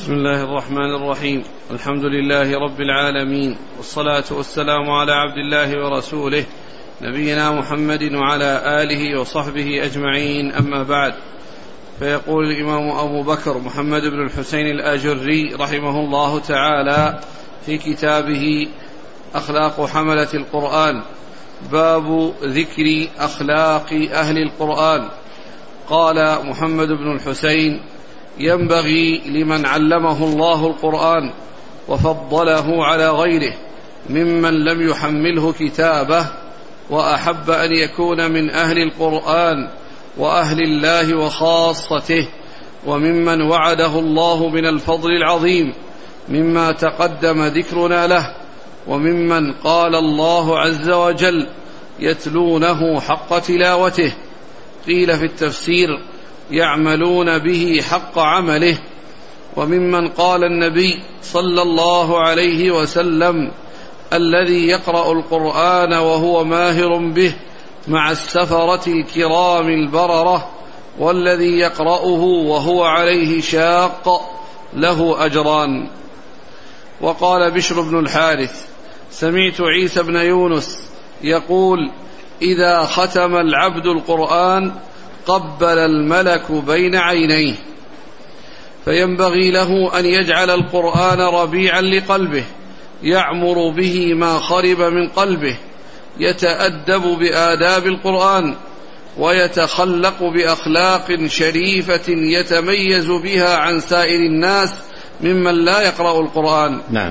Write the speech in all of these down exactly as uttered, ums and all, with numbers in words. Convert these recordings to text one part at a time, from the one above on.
بسم الله الرحمن الرحيم. الحمد لله رب العالمين، والصلاة والسلام على عبد الله ورسوله نبينا محمد وعلى آله وصحبه أجمعين، أما بعد. فيقول الإمام أبو بكر محمد بن الحسين الآجري رحمه الله تعالى في كتابه أخلاق حملة القرآن: باب ذكر أخلاق أهل القرآن. قال محمد بن الحسين: ينبغي لمن علمه الله القرآن وفضله على غيره ممن لم يحمله كتابه وأحب أن يكون من أهل القرآن وأهل الله وخاصته، وممن وعده الله من الفضل العظيم مما تقدم ذكرنا له، وممن قال الله عز وجل: يتلونه حق تلاوته. قيل في التفسير: يعملون به حق عمله. وممن قال النبي صلى الله عليه وسلم: الذي يقرأ القرآن وهو ماهر به مع السفرة الكرام البررة، والذي يقرأه وهو عليه شاق له أجران. وقال بشر بن الحارث: سمعت عيسى بن يونس يقول: إذا ختم العبد القرآن قبل الملك بين عينيه. فينبغي له أن يجعل القرآن ربيعا لقلبه، يعمر به ما خرب من قلبه، يتأدب بآداب القرآن، ويتخلق بأخلاق شريفة يتميز بها عن سائر الناس ممن لا يقرأ القرآن. نعم.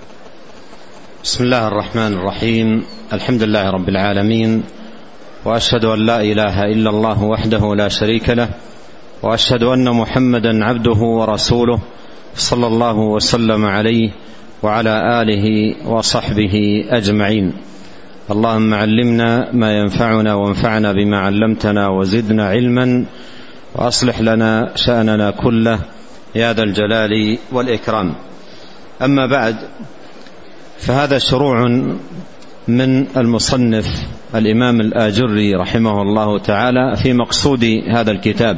بسم الله الرحمن الرحيم. الحمد لله رب العالمين، وأشهد أن لا إله إلا الله وحده لا شريك له، وأشهد أن محمدا عبده ورسوله صلى الله وسلم عليه وعلى آله وصحبه أجمعين. اللهم علمنا ما ينفعنا وانفعنا بما علمتنا وزدنا علما، وأصلح لنا شأننا كله يا ذا الجلال والإكرام. أما بعد، فهذا شروع من المصنف الإمام الآجري رحمه الله تعالى في مقصود هذا الكتاب،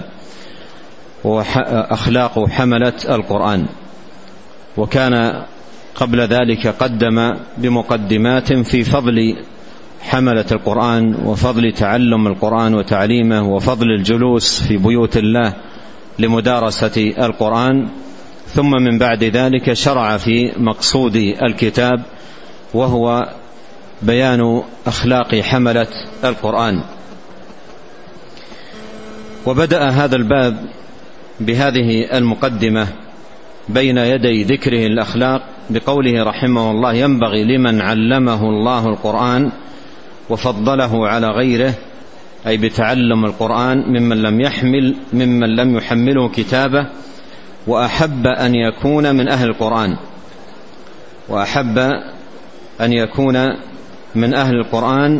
وأخلاق حملة القرآن. وكان قبل ذلك قدم بمقدمات في فضل حملة القرآن، وفضل تعلم القرآن وتعليمه، وفضل الجلوس في بيوت الله لمدارسة القرآن. ثم من بعد ذلك شرع في مقصود الكتاب، وهو بيان أخلاق حملة القرآن. وبدأ هذا الباب بهذه المقدمة بين يدي ذكره الأخلاق بقوله رحمه الله: ينبغي لمن علمه الله القرآن وفضله على غيره، أي بتعلم القرآن، ممن لم يحمل ممن لم يحمله كتابه، وأحب أن يكون من أهل القرآن وأحب أن يكون من أهل القرآن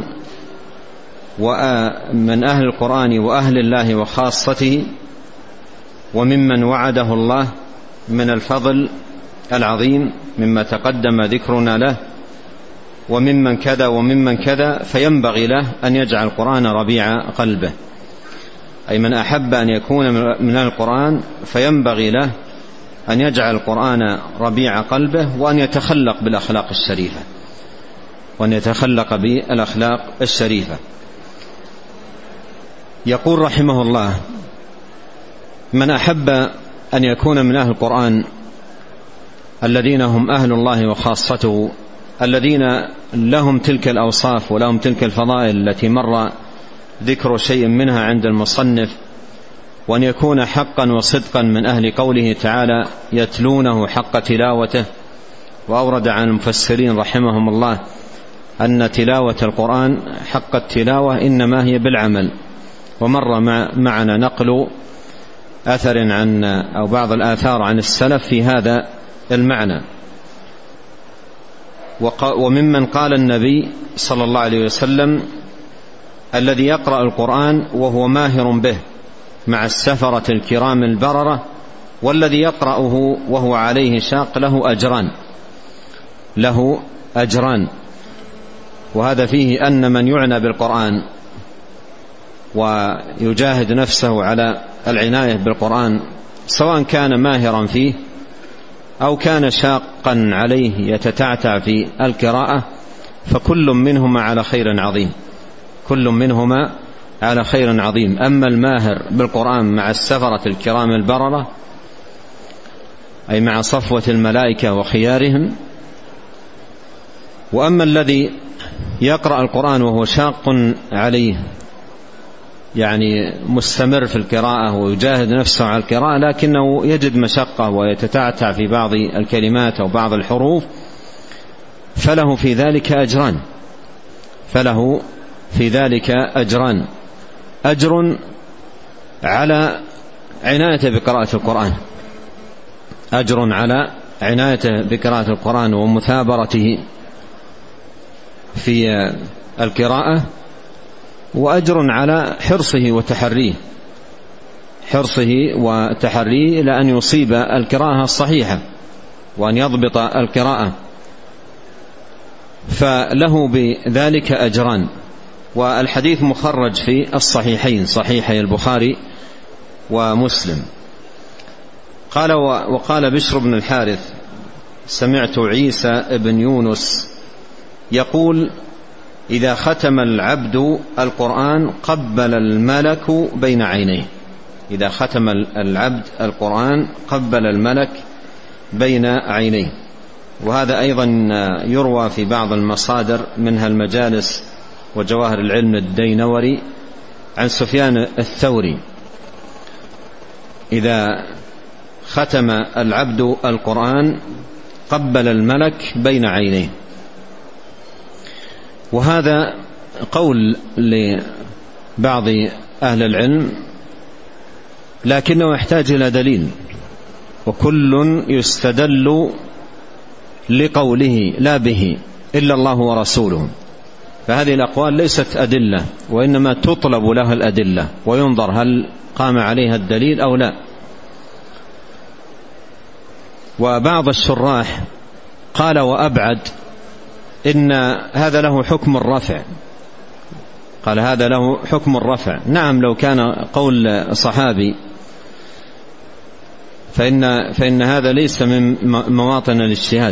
ومن أهل القرآن وأهل الله وخاصته، وممن وعده الله من الفضل العظيم مما تقدم ذكرنا له، وممن كذا وممن كذا. فينبغي له أن يجعل القرآن ربيع قلبه، أي من أحب أن يكون من القرآن فينبغي له أن يجعل القرآن ربيع قلبه، وأن يتخلق بالأخلاق الشريفة وأن يتخلق بالأخلاق الشريفة. يقول رحمه الله: من أحب أن يكون من أهل القرآن الذين هم أهل الله وخاصته، الذين لهم تلك الأوصاف ولهم تلك الفضائل التي مر ذكر شيء منها عند المصنف، وأن يكون حقا وصدقا من أهل قوله تعالى: يتلونه حق تلاوته. وأورد عن المفسرين رحمهم الله أن تلاوة القرآن حق التلاوة إنما هي بالعمل. ومر معنا نقل أثر عن أو بعض الآثار عن السلف في هذا المعنى. وممن قال النبي صلى الله عليه وسلم: الذي يقرأ القرآن وهو ماهر به مع السفرة الكرام البررة، والذي يقرأه وهو عليه شاق له أجران له أجران. وهذا فيه أن من يعنى بالقرآن ويجاهد نفسه على العناية بالقرآن، سواء كان ماهرا فيه أو كان شاقا عليه يتتعتع في القراءة، فكل منهما على خير عظيم، كل منهما على خير عظيم. أما الماهر بالقرآن مع السفرة الكرام البررة، أي مع صفوة الملائكة وخيارهم، وأما الذي يقرأ القرآن وهو شاق عليه، يعني مستمر في القراءة ويجاهد نفسه على القراءة لكنه يجد مشقة ويتتعتع في بعض الكلمات أو بعض الحروف، فله في ذلك أجران، فله في ذلك أجران: أجر على عنايته بقراءة القرآن، أجر على عنايته بقراءة القرآن ومثابرته في القراءة، وأجر على حرصه وتحريه، حرصه وتحريه إلى أن يصيب القراءة الصحيحة وأن يضبط القراءة، فله بذلك أجران. والحديث مخرج في الصحيحين، صحيحي البخاري ومسلم. قال وقال بشر بن الحارث: سمعت عيسى بن يونس يقول: إذا ختم العبد القرآن قبل الملك بين عينيه. إذا ختم العبد القرآن قبل الملك بين عينيه. وهذا أيضا يروى في بعض المصادر، منها المجالس وجواهر العلم الدينوري، عن سفيان الثوري: إذا ختم العبد القرآن قبل الملك بين عينيه. وهذا قول لبعض أهل العلم، لكنه يحتاج إلى دليل، وكل يستدل لقوله لا به إلا الله ورسوله. فهذه الأقوال ليست أدلة، وإنما تطلب لها الأدلة وينظر هل قام عليها الدليل أو لا. وبعض الشراح قال وأبعد إن هذا له حكم الرفع، قال هذا له حكم الرفع. نعم، لو كان قول صحابي فإن, فإن هذا ليس من مواطن الاجتهاد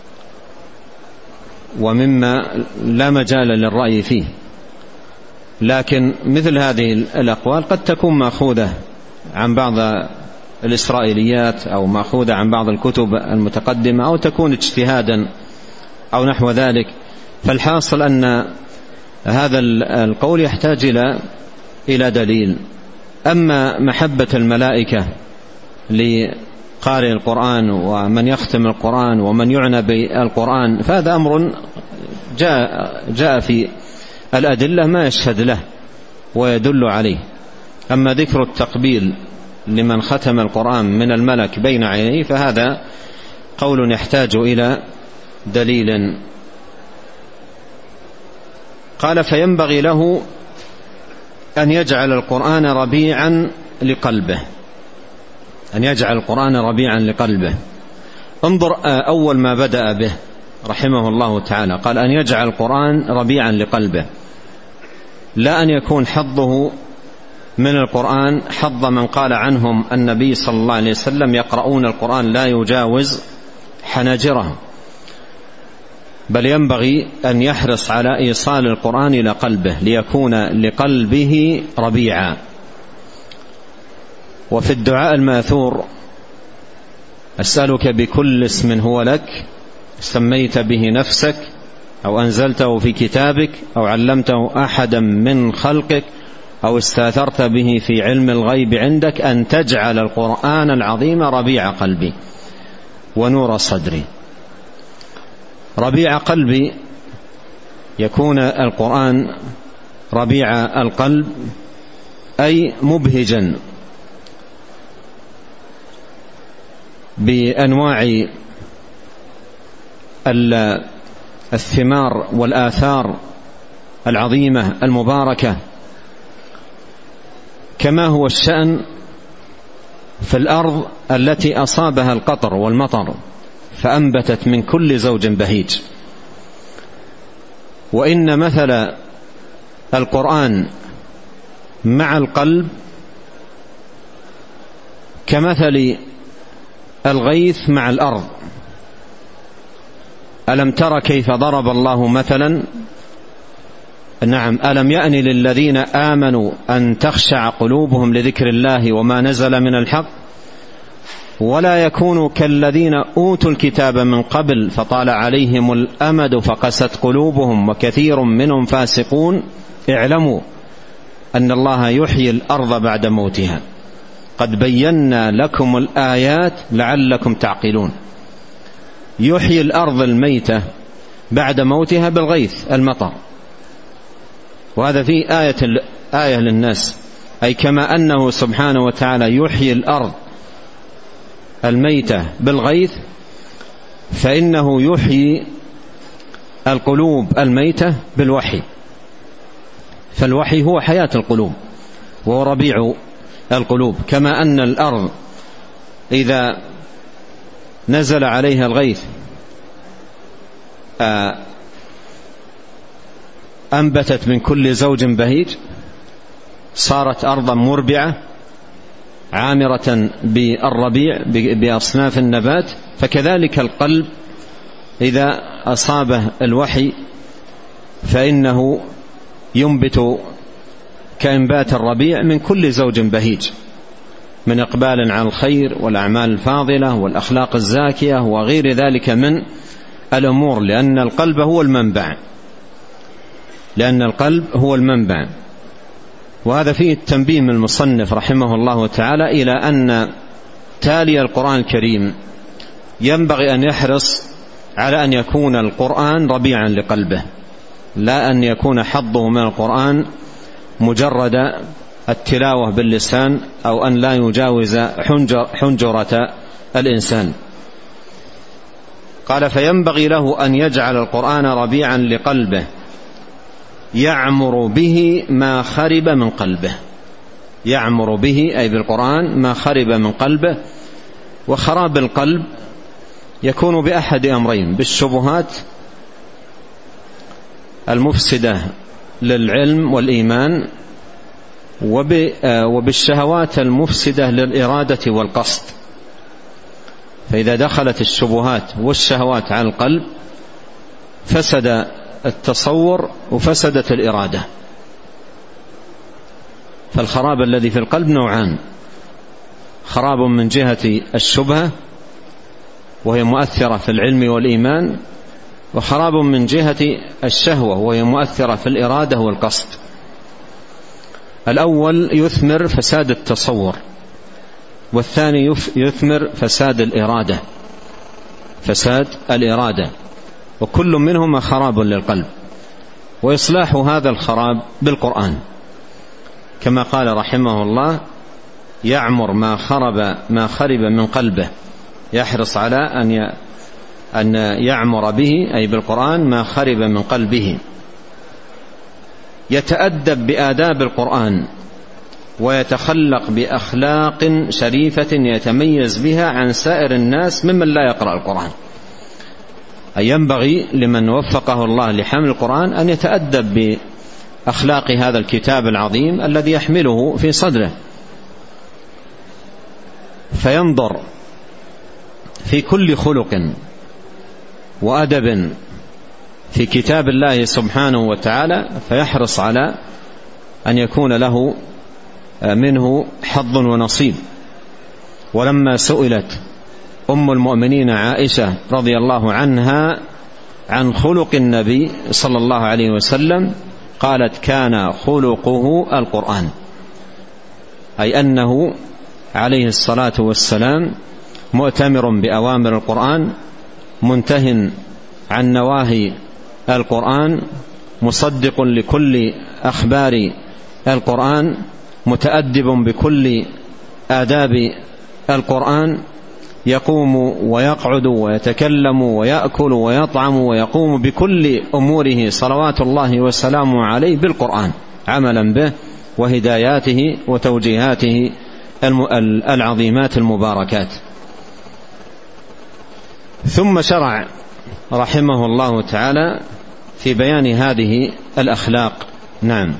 ومما لا مجال للرأي فيه، لكن مثل هذه الأقوال قد تكون مأخوذة عن بعض الإسرائيليات أو مأخوذة عن بعض الكتب المتقدمة، أو تكون اجتهادا أو نحو ذلك. فالحاصل أن هذا القول يحتاج إلى إلى دليل. أما محبة الملائكة لقارئ القرآن ومن يختم القرآن ومن يعنى بالقرآن، فهذا أمر جاء, جاء في الأدلة ما يشهد له ويدل عليه. أما ذكر التقبيل لمن ختم القرآن من الملك بين عينيه فهذا قول يحتاج إلى دليل. قال فينبغي له أن يجعل القرآن ربيعا لقلبه، أن يجعل القرآن ربيعا لقلبه. انظر أول ما بدأ به رحمه الله تعالى، قال أن يجعل القرآن ربيعا لقلبه، لا أن يكون حظه من القرآن حظ من قال عنهم النبي صلى الله عليه وسلم يقرؤون القرآن لا يجاوز حناجرهم، بل ينبغي أن يحرص على إيصال القرآن إلى قلبه ليكون لقلبه ربيعا. وفي الدعاء الماثور: أسألك بكل اسم هو لك سميت به نفسك أو أنزلته في كتابك أو علمته أحدا من خلقك أو استاثرت به في علم الغيب عندك أن تجعل القرآن العظيم ربيع قلبي ونور صدري. ربيع قلبي، يكون القرآن ربيع القلب أي مبهجا بأنواع الثمار والآثار العظيمة المباركة، كما هو الشأن في الأرض التي أصابها القطر والمطر فأنبتت من كل زوج بهيج. وإن مثل القرآن مع القلب كمثل الغيث مع الأرض. ألم تر كيف ضرب الله مثلا؟ نعم، ألم يأن للذين آمنوا أن تخشع قلوبهم لذكر الله وما نزل من الحق ولا يكونوا كالذين أوتوا الكتاب من قبل فطال عليهم الأمد فقست قلوبهم وكثير منهم فاسقون. اعلموا أن الله يحيي الأرض بعد موتها قد بينا لكم الآيات لعلكم تعقلون. يحيي الأرض الميتة بعد موتها بالغيث المطر، وهذا فيه آية, آية للناس، أي كما أنه سبحانه وتعالى يحيي الأرض الميتة بالغيث فإنه يحيي القلوب الميتة بالوحي. فالوحي هو حياة القلوب وهو ربيع القلوب، كما أن الأرض إذا نزل عليها الغيث أنبتت من كل زوج بهيج، صارت أرضا مربعة عامرة بالربيع بأصناف النبات، فكذلك القلب إذا أصابه الوحي فإنه ينبت كإنبات الربيع من كل زوج بهيج، من إقبال على الخير والأعمال الفاضلة والأخلاق الزاكية وغير ذلك من الأمور، لأن القلب هو المنبع لأن القلب هو المنبع. وهذا فيه التنبيه من المصنف رحمه الله تعالى إلى أن تالي القرآن الكريم ينبغي أن يحرص على أن يكون القرآن ربيعا لقلبه، لا أن يكون حظه من القرآن مجرد التلاوة باللسان أو أن لا يجاوز حنجر حنجرة الإنسان. قال فينبغي له أن يجعل القرآن ربيعا لقلبه يعمر به ما خرب من قلبه. يعمر به أي بالقرآن ما خرب من قلبه. وخراب القلب يكون بأحد أمرين: بالشبهات المفسدة للعلم والإيمان، وبالشهوات المفسدة للإرادة والقصد. فإذا دخلت الشبهات والشهوات على القلب فسد التصور وفسدت الإرادة. فالخراب الذي في القلب نوعان: خراب من جهة الشبهة وهي مؤثرة في العلم والإيمان، وخراب من جهة الشهوة وهي مؤثرة في الإرادة والقصد. الأول يثمر فساد التصور، والثاني يثمر فساد الإرادة فساد الإرادة وكل منهما خراب للقلب. وإصلاح هذا الخراب بالقرآن، كما قال رحمه الله: يعمر ما خرب ما خرب من قلبه. يحرص على أن أن يعمر به أي بالقرآن ما خرب من قلبه. يتأدب بآداب القرآن ويتخلق بأخلاق شريفة يتميز بها عن سائر الناس ممن لا يقرأ القرآن. أي ينبغي لمن وفقه الله لحمل القرآن أن يتأدب بأخلاق هذا الكتاب العظيم الذي يحمله في صدره، فينظر في كل خلق وأدب في كتاب الله سبحانه وتعالى، فيحرص على أن يكون له منه حظ ونصيب. ولما سئلت أم المؤمنين عائشة رضي الله عنها عن خلق النبي صلى الله عليه وسلم قالت: كان خلقه القرآن، أي أنه عليه الصلاة والسلام مؤتمر بأوامر القرآن، منتهٍ عن نواهي القرآن، مصدق لكل أخبار القرآن، متأدب بكل آداب القرآن، يقوم ويقعد ويتكلم ويأكل ويطعم ويقوم بكل أموره صلوات الله وسلامه عليه بالقرآن، عملا به وهداياته وتوجيهاته العظيمات المباركات. ثم شرع رحمه الله تعالى في بيان هذه الأخلاق. نعم.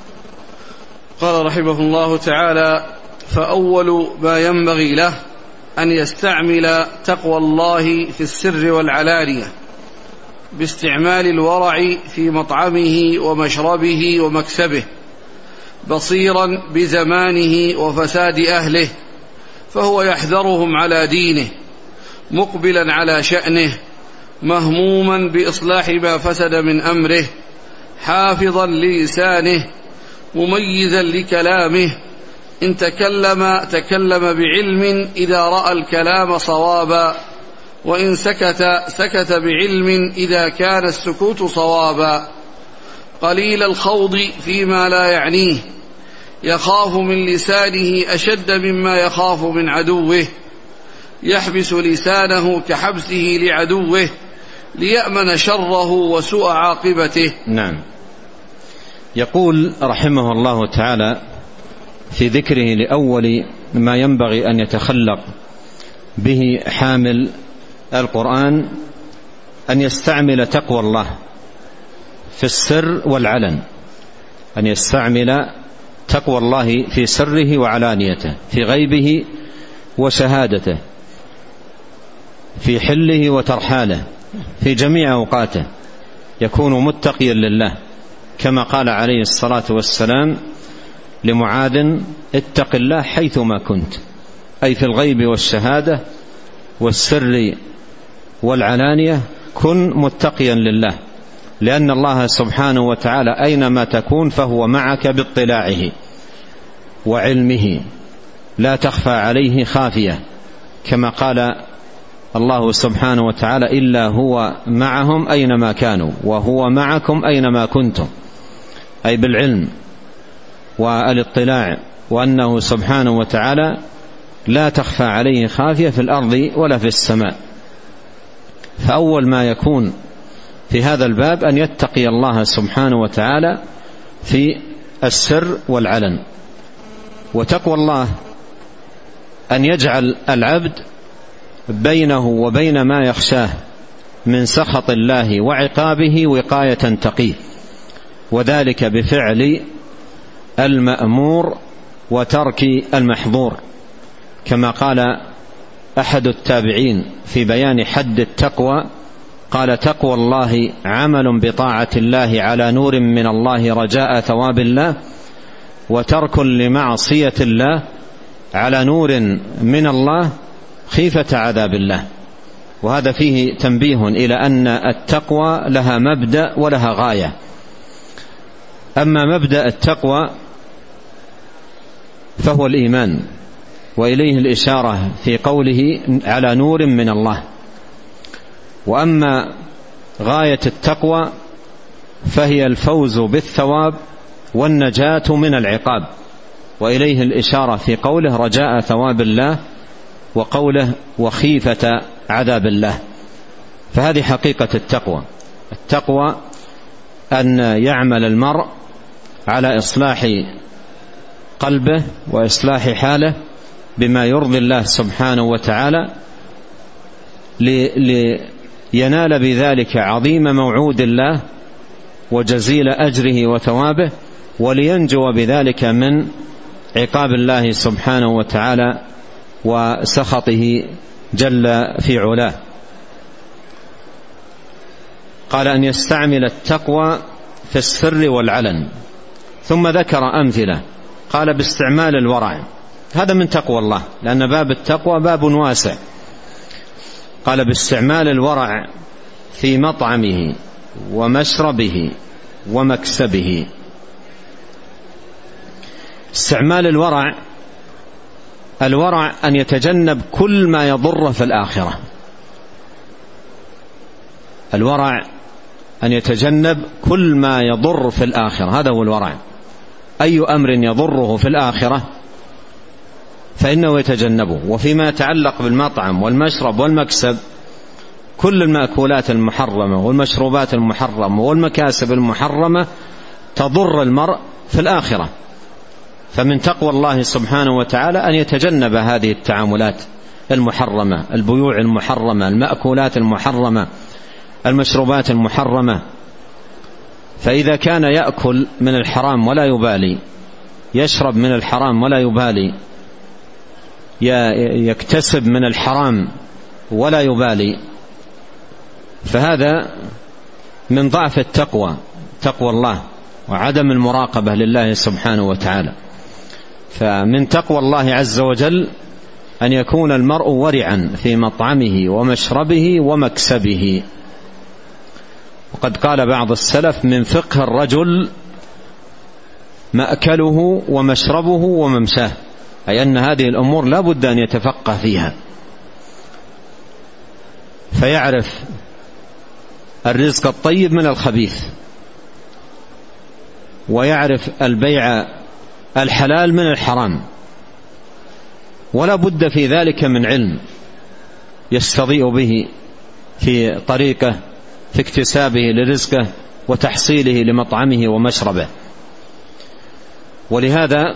قال رحمه الله تعالى: فأول ما ينبغي له أن يستعمل تقوى الله في السر والعلانية باستعمال الورع في مطعمه ومشربه ومكسبه، بصيرا بزمانه وفساد أهله، فهو يحذرهم على دينه، مقبلا على شأنه، مهموما بإصلاح ما فسد من أمره، حافظا للسانه، مميزا لكلامه، إن تكلم تكلم بعلم إذا رأى الكلام صوابا، وإن سكت سكت بعلم إذا كان السكوت صوابا، قليل الخوض فيما لا يعنيه، يخاف من لسانه أشد مما يخاف من عدوه، يحبس لسانه كحبسه لعدوه ليأمن شره وسوء عاقبته. نعم. يقول رحمه الله تعالى في ذكره لأول ما ينبغي أن يتخلق به حامل القرآن أن يستعمل تقوى الله في السر والعلن، أن يستعمل تقوى الله في سره وعلانيته، في غيبه وشهادته، في حله وترحاله، في جميع أوقاته يكون متقيا لله، كما قال عليه الصلاة والسلام لمعاذ: اتق الله حيثما كنت، أي في الغيب والشهادة والسر والعلانية كن متقيا لله، لأن الله سبحانه وتعالى أينما تكون فهو معك باطلاعه وعلمه، لا تخفى عليه خافية، كما قال الله سبحانه وتعالى: إلا هو معهم أينما كانوا وهو معكم أينما كنتم، أي بالعلم والاطلاع، وأنه سبحانه وتعالى لا تخفى عليه خافية في الأرض ولا في السماء. فأول ما يكون في هذا الباب أن يتقي الله سبحانه وتعالى في السر والعلن. وتقوى الله أن يجعل العبد بينه وبين ما يخشاه من سخط الله وعقابه وقاية تقيه، وذلك بفعل المأمور وترك المحظور، كما قال أحد التابعين في بيان حد التقوى، قال: تقوى الله عمل بطاعة الله على نور من الله رجاء ثواب الله، وترك لمعصية الله على نور من الله خيفة عذاب الله. وهذا فيه تنبيه إلى أن التقوى لها مبدأ ولها غاية. أما مبدأ التقوى فهو الإيمان، وإليه الإشارة في قوله على نور من الله. وأما غاية التقوى فهي الفوز بالثواب والنجاة من العقاب، وإليه الإشارة في قوله رجاء ثواب الله، وقوله وخيفة عذاب الله. فهذه حقيقة التقوى. التقوى أن يعمل المرء على إصلاح قلبه وإصلاح حاله بما يرضي الله سبحانه وتعالى، لينال بذلك عظيم موعود الله وجزيل أجره وثوابه، ولينجو بذلك من عقاب الله سبحانه وتعالى وسخطه جل في علاه. قال أن يستعمل التقوى في السر والعلن، ثم ذكر أمثلة، قال باستعمال الورع، هذا من تقوى الله، لأن باب التقوى باب واسع. قال باستعمال الورع في مطعمه ومشربه ومكسبه. استعمال الورع، الورع أن يتجنب كل ما يضره في الآخرة. الورع أن يتجنب كل ما يضر في الآخرة، هذا هو الورع. أي أمر يضره في الآخرة فإنه يتجنبه. وفيما يتعلق بالمطعم والمشرب والمكسب، كل المأكولات المحرمة والمشروبات المحرمة والمكاسب المحرمة تضر المرء في الآخرة. فمن تقوى الله سبحانه وتعالى أن يتجنب هذه التعاملات المحرمة، البيوع المحرمة، المأكولات المحرمة، المشروبات المحرمة. فإذا كان يأكل من الحرام ولا يبالي، يشرب من الحرام ولا يبالي، يكتسب من الحرام ولا يبالي، فهذا من ضعف التقوى، تقوى الله وعدم المراقبة لله سبحانه وتعالى. فمن تقوى الله عز وجل أن يكون المرء ورعا في مطعمه ومشربه ومكسبه. وقد قال بعض السلف: من فقه الرجل مأكله ومشربه وممشاه، أي أن هذه الأمور لا بد أن يتفقه فيها، فيعرف الرزق الطيب من الخبيث، ويعرف البيع الحلال من الحرام، ولا بد في ذلك من علم يستضيء به في طريقه في اكتسابه لرزقه وتحصيله لمطعمه ومشربه. ولهذا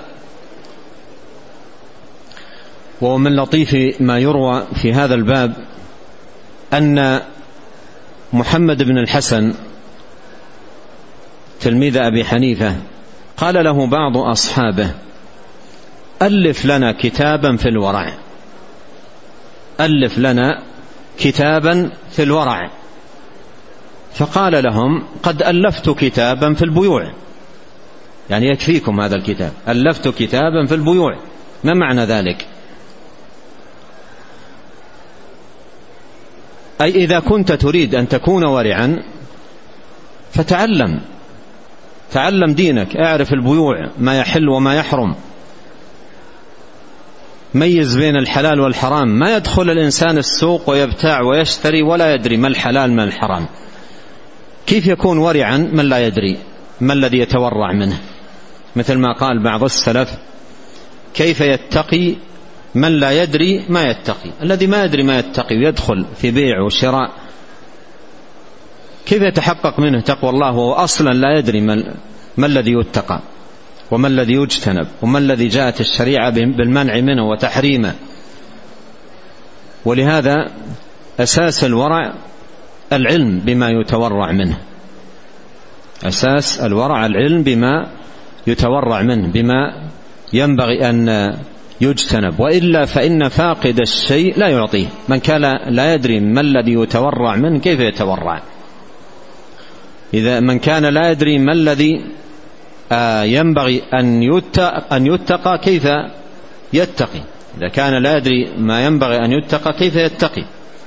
ومن لطيف ما يروى في هذا الباب أن محمد بن الحسن تلميذ أبي حنيفة قال له بعض أصحابه: ألف لنا كتابا في الورع، ألف لنا كتابا في الورع. فقال لهم: قد ألفت كتابا في البيوع، يعني يكفيكم هذا الكتاب، ألفت كتابا في البيوع. ما معنى ذلك؟ أي إذا كنت تريد أن تكون ورعا فتعلم، تعلم دينك، اعرف البيوع، ما يحل وما يحرم، ميز بين الحلال والحرام. ما يدخل الإنسان السوق ويبتاع ويشتري ولا يدري ما الحلال ما الحرام. كيف يكون ورعا من لا يدري ما الذي يتورع منه؟ مثل ما قال بعض السلف: كيف يتقي من لا يدري ما يتقي. الذي ما يدري ما يتقي ويدخل في بيع وشراء كيف يتحقق منه تقوى الله وهو أصلا لا يدري ما الذي يتقى وما الذي يجتنب وما الذي جاءت الشريعة بالمنع منه وتحريمه؟ ولهذا أساس الورع العلم بما يتورع منه، أساس الورع العلم بما يتورع منه، بما ينبغي أن يجتنب، وإلا فإن فاقد الشيء لا يعطيه. من كان لا يدري ما الذي يتورع منه كيف يتورع؟ إذا من كان لا يدري ما الذي ينبغي أن يتقى كيف يتقي؟ إذا كان لا يدري ما ينبغي أن يتقى كيف يتقي؟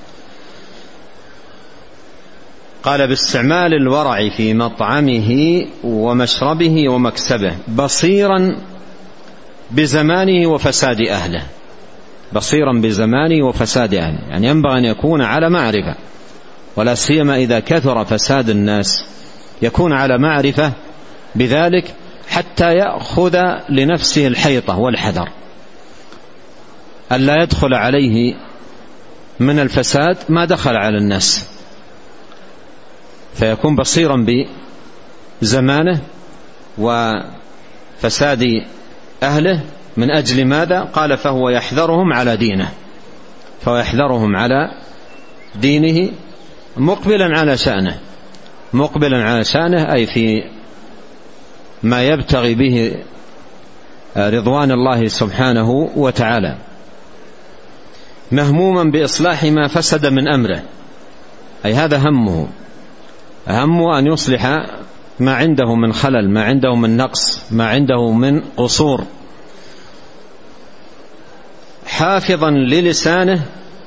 قال: باستعمال الورع في مطعمه ومشربه ومكسبه، بصيرا بزمانه وفساد أهله. بصيرا بزمانه وفساد أهله، يعني ينبغي أن يكون على معرفة، ولا سيما إذا كثر فساد الناس يكون على معرفة بذلك حتى يأخذ لنفسه الحيطة والحذر ألا يدخل عليه من الفساد ما دخل على الناس، فيكون بصيرا بزمانه وفساد أهله. من أجل ماذا؟ قال: فهو يحذرهم على دينه، فهو يحذرهم على دينه مقبلا على شأنه، مقبلا على شأنه أي في ما يبتغي به رضوان الله سبحانه وتعالى، مهموما بإصلاح ما فسد من أمره، أي هذا همه، همه أن يصلح ما عنده من خلل، ما عنده من نقص، ما عنده من قصور. حافظا للسانه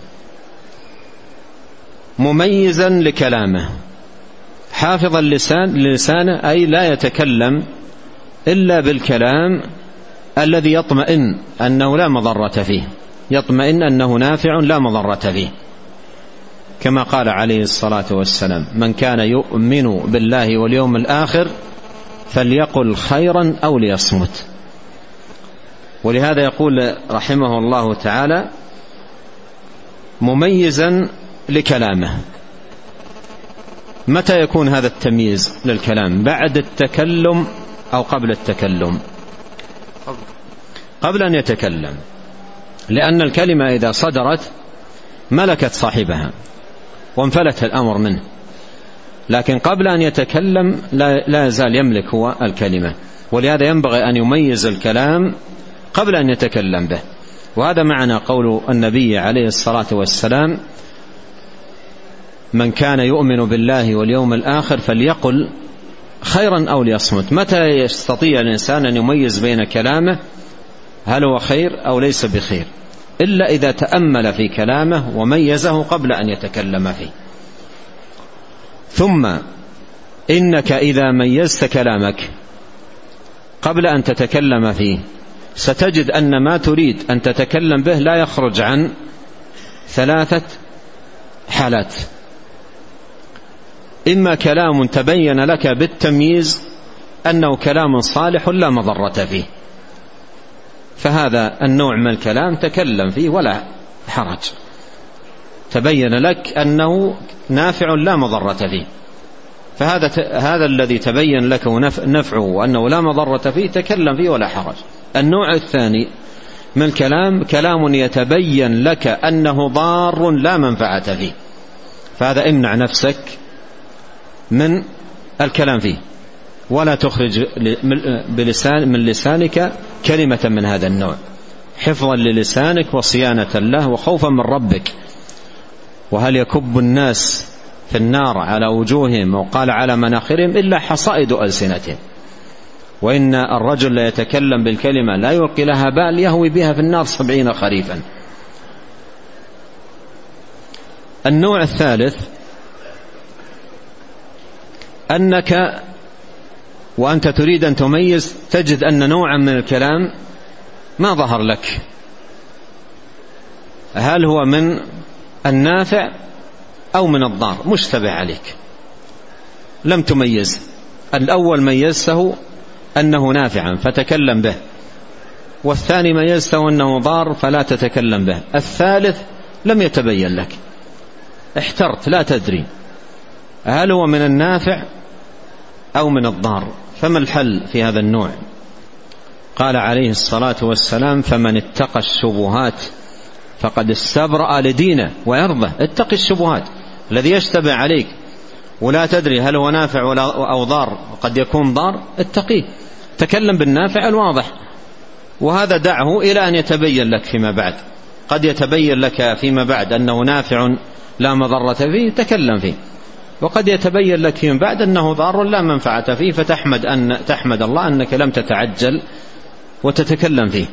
مميزا لكلامه. حافظ اللسان لسانه أي لا يتكلم إلا بالكلام الذي يطمئن أنه لا مضرة فيه، يطمئن أنه نافع لا مضرة فيه، كما قال عليه الصلاة والسلام: من كان يؤمن بالله واليوم الآخر فليقل خيرا أو ليصمت. ولهذا يقول رحمه الله تعالى: مميزا لكلامه. متى يكون هذا التمييز للكلام؟ بعد التكلم أو قبل التكلم؟ قبل أن يتكلم، لأن الكلمة إذا صدرت ملكت صاحبها وانفلت الأمر منه، لكن قبل أن يتكلم لا يزال يملك هو الكلمة. ولهذا ينبغي أن يميز الكلام قبل أن يتكلم به. وهذا معنى قول النبي عليه الصلاة والسلام: من كان يؤمن بالله واليوم الآخر فليقل خيرا أو ليصمت. متى يستطيع الإنسان أن يميز بين كلامه هل هو خير أو ليس بخير؟ إلا إذا تأمل في كلامه وميزه قبل أن يتكلم فيه. ثم إنك إذا ميزت كلامك قبل أن تتكلم فيه ستجد أن ما تريد أن تتكلم به لا يخرج عن ثلاثة حالات: إما كلام تبين لك بالتمييز أنه كلام صالح لا مضرة فيه، فهذا النوع من الكلام تكلم فيه ولا حرج، تبين لك أنه نافع لا مضرة فيه، فهذا هذا الذي تبين لك نفعه وأنه لا مضرة فيه تكلم فيه ولا حرج. النوع الثاني من الكلام كلام يتبين لك أنه ضار لا منفعة فيه، فهذا امنع نفسك من الكلام فيه ولا تخرج بلسان من لسانك كلمة من هذا النوع، حفظا للسانك وصيانة له وخوفا من ربك. وهل يكب الناس في النار على وجوههم وقال على مناخرهم إلا حصائد ألسنتهم، وإن الرجل لا يتكلم بالكلمة لا يلقي لها بال يهوي بها في النار سبعين خريفا. النوع الثالث أنك وأنت تريد أن تميز تجد أن نوعا من الكلام ما ظهر لك، هل هو من النافع أو من الضار، مشتبه عليك لم تميز. الأول ميزته أنه نافعا فتكلم به، والثاني ميزته أنه ضار فلا تتكلم به، الثالث لم يتبين لك، احترت لا تدري هل هو من النافع أو من الضار. فما الحل في هذا النوع؟ قال عليه الصلاة والسلام: فمن اتقى الشبهات فقد استبرأ لدينه وعرضه. اتقي الشبهات، الذي يشتبه عليك ولا تدري هل هو نافع أو ضار، قد يكون ضار، اتقيه، تكلم بالنافع الواضح، وهذا دعه إلى أن يتبين لك فيما بعد. قد يتبين لك فيما بعد أنه نافع لا مضرة فيه تكلم فيه، وقد يتبين لك فيما بعد أنه ضار لا منفعة فيه فتحمد أن تحمد الله أنك لم تتعجل وتتكلم فيه.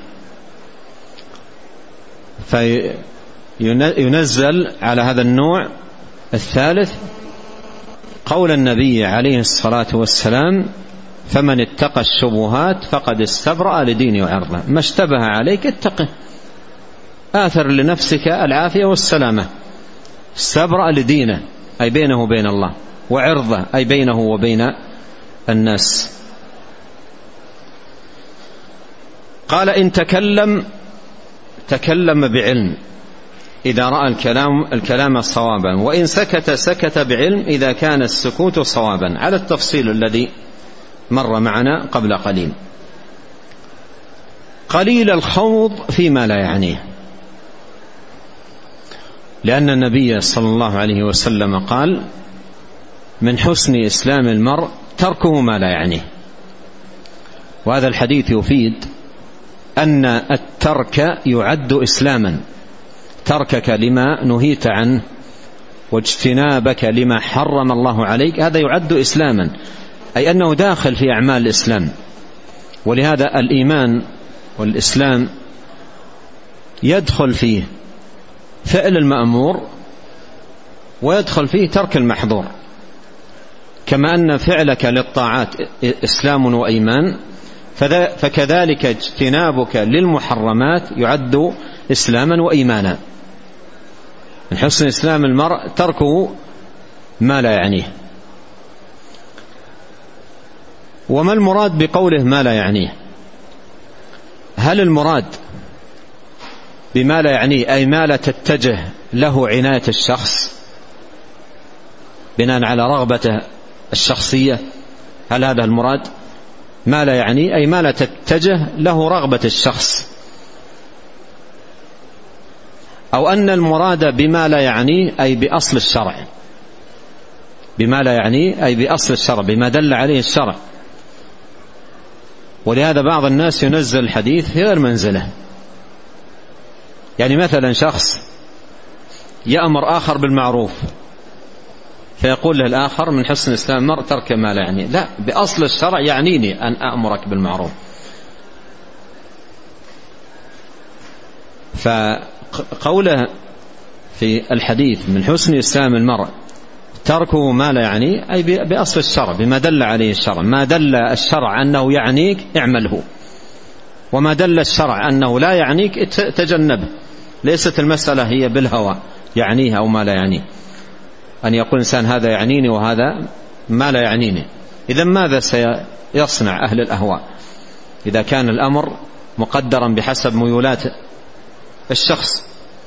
فينزل على هذا النوع الثالث قول النبي عليه الصلاة والسلام: فمن اتقى الشبهات فقد استبرأ لدينه وعرضه. ما اشتبه عليك اتقه، آثر لنفسك العافية والسلامة. استبرأ لدينه أي بينه وبين الله، وعرضه أي بينه وبين الناس. قال: إن تكلم تكلم بعلم إذا رأى الكلام الكلام صوابا، وإن سكت سكت بعلم إذا كان السكوت صوابا، على التفصيل الذي مر معنا قبل قليل. قليل الخوض فيما لا يعنيه، لأن النبي صلى الله عليه وسلم قال: من حسن إسلام المرء تركه ما لا يعنيه. وهذا الحديث يفيد أن الترك يعد إسلاما، تركك لما نهيت عنه واجتنابك لما حرم الله عليك هذا يعد إسلاما، أي أنه داخل في أعمال الإسلام. ولهذا الإيمان والإسلام يدخل فيه فعل المأمور ويدخل فيه ترك المحظور، كما أن فعلك للطاعات إسلام وإيمان، فكذلك اجتنابك للمحرمات يعد إسلاما وإيمانا. من حسن إسلام المرء تركه ما لا يعنيه. وما المراد بقوله ما لا يعنيه؟ هل المراد بما لا يعنيه أي ما لا تتجه له عناية الشخص بناء على رغبته الشخصية؟ هل هذا المراد؟ ما لا يعنيه أي ما لا تتجه له رغبة الشخص، أو أن المراد بما لا يعنيه أي بأصل الشرع، بما لا يعنيه أي بأصل الشرع، بما دل عليه الشرع. ولهذا بعض الناس ينزل الحديث في غير منزله، يعني مثلا شخص يأمر آخر بالمعروف فيقول له الآخر من حسن الإسلام المرء ترك ما لا يعني، لا، بأصل الشرع يعنيني أن أأمرك بالمعروف. فقوله في الحديث من حسن إسلام المرء تركه ما لا يعني، أي بأصل الشرع، بما دل عليه الشرع. ما دل الشرع أنه يعنيك اعمله، وما دل الشرع أنه لا يعنيك تجنبه. ليست المسألة هي بالهوى يعنيه أو ما لا يعنيه، أن يقول إنسان هذا يعنيني وهذا ما لا يعنيني. إذا ماذا سيصنع أهل الأهواء إذا كان الأمر مقدرا بحسب ميولات الشخص؟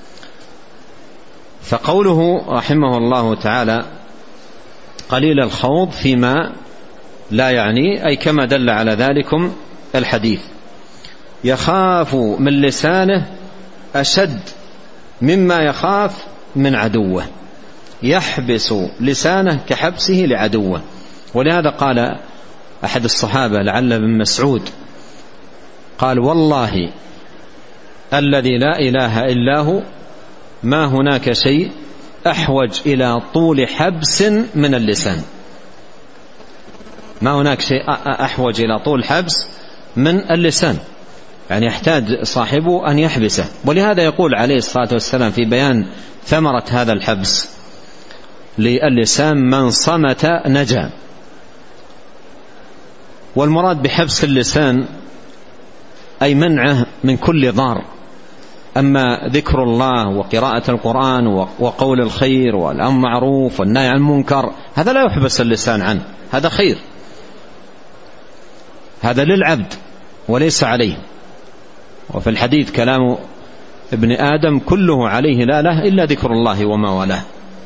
فقوله رحمه الله تعالى قليل الخوض فيما لا يعني، أي كما دل على ذلكم الحديث. يخاف من لسانه أشد مما يخاف من عدوه، يحبس لسانه كحبسه لعدوه. ولهذا قال أحد الصحابة لعل ابن مسعود قال والله الذي لا إله إلا هو ما هناك شيء أحوج إلى طول حبس من اللسان. ما هناك شيء أحوج إلى طول حبس من اللسان، يعني يحتاج صاحبه أن يحبسه. ولهذا يقول عليه الصلاة والسلام في بيان ثمرة هذا الحبس للسان من صمت نجا. والمراد بحبس اللسان أي منعه من كل ضار. أما ذكر الله وقراءة القرآن وقول الخير والأمر معروف والنهي عن المنكر هذا لا يحبس اللسان عنه، هذا خير، هذا للعبد وليس عليه. وفي الحديث كلام ابن آدم كله عليه لا له إلا ذكر الله وما والاه.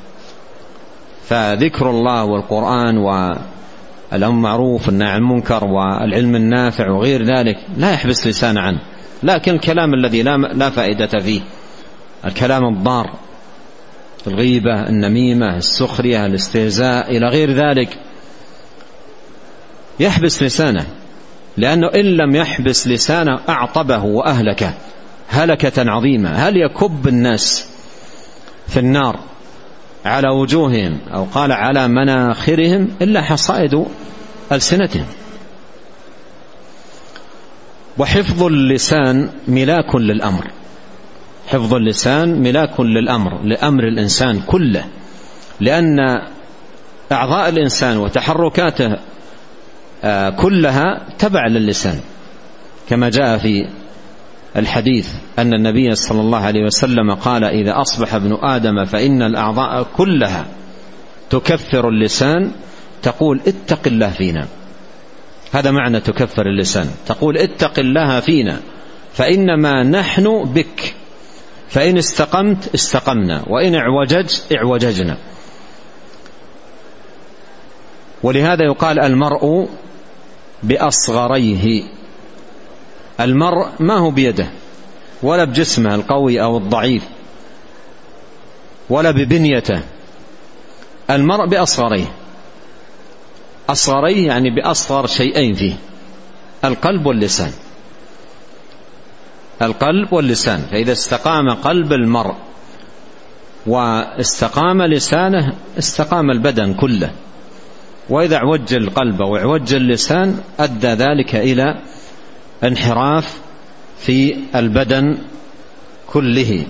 فذكر الله والقرآن والأمر معروف والنهي عن المنكر والعلم النافع وغير ذلك لا يحبس لسان عنه. لكن الكلام الذي لا فائدة فيه، الكلام الضار، الغيبة، النميمة، السخرية، الاستهزاء إلى غير ذلك، يحبس لسانه، لأنه إن لم يحبس لسانه أعطبه وأهلكه هلكة عظيمة. هل يكب الناس في النار على وجوههم أو قال على مناخرهم إلا حصائد ألسنتهم. وحفظ اللسان ملاك للأمر، حفظ اللسان ملاك للأمر، لأمر الإنسان كله، لأن أعضاء الإنسان وتحركاته كلها تبع للسان، كما جاء في الحديث أن النبي صلى الله عليه وسلم قال إذا أصبح ابن آدم فإن الأعضاء كلها تكفر اللسان تقول اتق الله فينا. هذا معنى تكفر اللسان، تقول اتق الله فينا فإنما نحن بك، فإن استقمت استقمنا وإن اعوججت اعوججنا. ولهذا يقال المرء بأصغريه. المرء ما هو بيده ولا بجسمه القوي أو الضعيف ولا ببنيته، المرء بأصغريه. أصغريه يعني بأصغر شيئين فيه، القلب واللسان، القلب واللسان. فإذا استقام قلب المرء واستقام لسانه استقام البدن كله، وإذا اعوج القلب واعوج اللسان أدى ذلك إلى انحراف في البدن كله.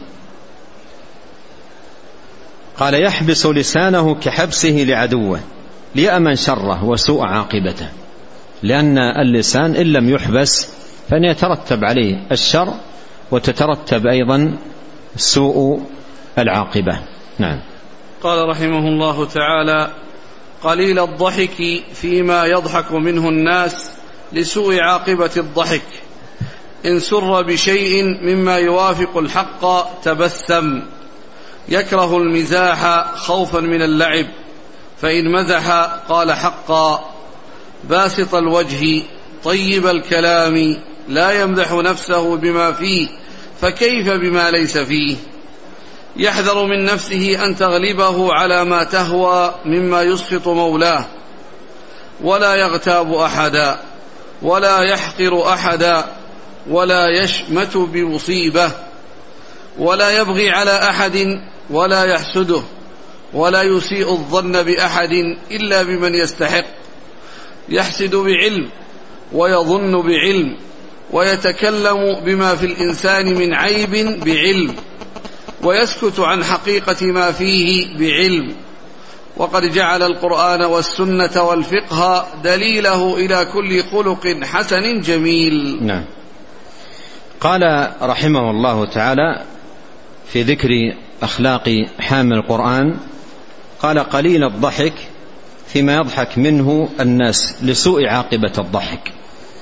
قال يحبس لسانه كحبسه لعدوه ليأمن شره وسوء عاقبته، لأن اللسان إن لم يحبس فإن يترتب عليه الشر وتترتب أيضا سوء العاقبة. نعم. قال رحمه الله تعالى قليل الضحك فيما يضحك منه الناس لسوء عاقبة الضحك، إن سر بشيء مما يوافق الحق تبسم، يكره المزاح خوفا من اللعب، فإن مزح قال حقا، باسط الوجه طيب الكلام، لا يمدح نفسه بما فيه فكيف بما ليس فيه، يحذر من نفسه أن تغلبه على ما تهوى مما يسخط مولاه، ولا يغتاب أحدا ولا يحقر أحدا ولا يشمت بمصيبة، ولا يبغي على أحد ولا يحسده ولا يسيء الظن بأحد إلا بمن يستحق، يحسد بعلم ويظن بعلم ويتكلم بما في الإنسان من عيب بعلم ويسكت عن حقيقة ما فيه بعلم. وقد جعل القرآن والسنة والفقه دليله إلى كل خلق حسن جميل. نعم. قال رحمه الله تعالى في ذكر أخلاق حامل القرآن، قال: قليل الضحك فيما يضحك منه الناس لسوء عاقبة الضحك.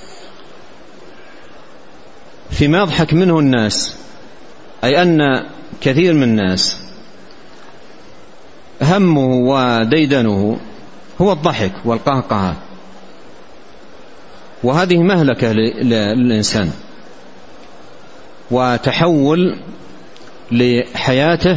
فيما يضحك منه الناس أي أن كثير من الناس همه وديدنه هو الضحك والقهقه، وهذه مهلكة للإنسان وتحول لحياته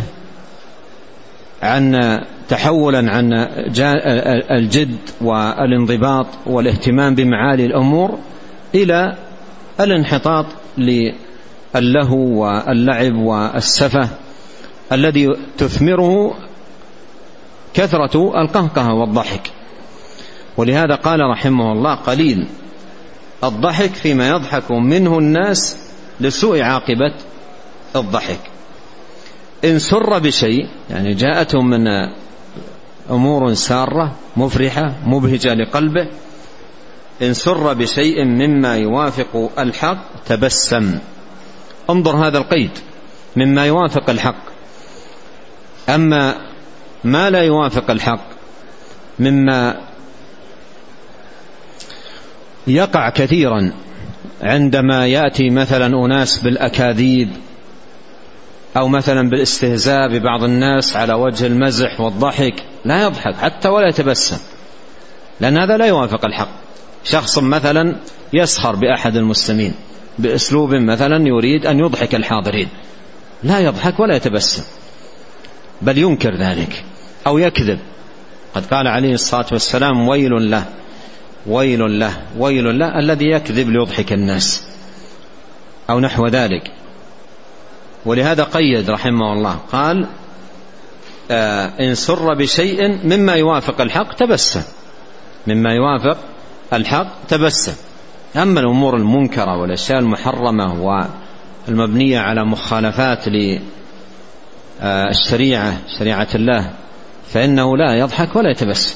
عن تحولا عن الجد والانضباط والاهتمام بمعالي الأمور إلى الانحطاط للهو واللعب والسفه الذي تثمره كثرة القهقه والضحك. ولهذا قال رحمه الله: قليل الضحك فيما يضحك منه الناس لسوء عاقبة الضحك. إن سر بشيء، يعني جاءتهم من أمور سارة مفرحة مبهجة لقلبه، إن سر بشيء مما يوافق الحق تبسم. انظر هذا القيد، مما يوافق الحق. أما ما لا يوافق الحق مما يقع كثيرا عندما يأتي مثلا أناس بالأكاذيب أو مثلا بالاستهزاء ببعض الناس على وجه المزح والضحك، لا يضحك حتى ولا يتبسم، لأن هذا لا يوافق الحق. شخص مثلا يسخر بأحد المسلمين بأسلوب مثلا يريد أن يضحك الحاضرين، لا يضحك ولا يتبسم، بل ينكر ذلك أو يكذب. قد قال عليه الصلاة والسلام: ويل له ويل له ويل له الذي يكذب ليضحك الناس، أو نحو ذلك. ولهذا قيد رحمه الله قال: آه إن سر بشيء مما يوافق الحق تبسم، مما يوافق الحق تبسم. أما الأمور المنكرة والأشياء المحرمة والمبنية على مخالفات للشريعة شريعة الله فإنه لا يضحك ولا يتبسم.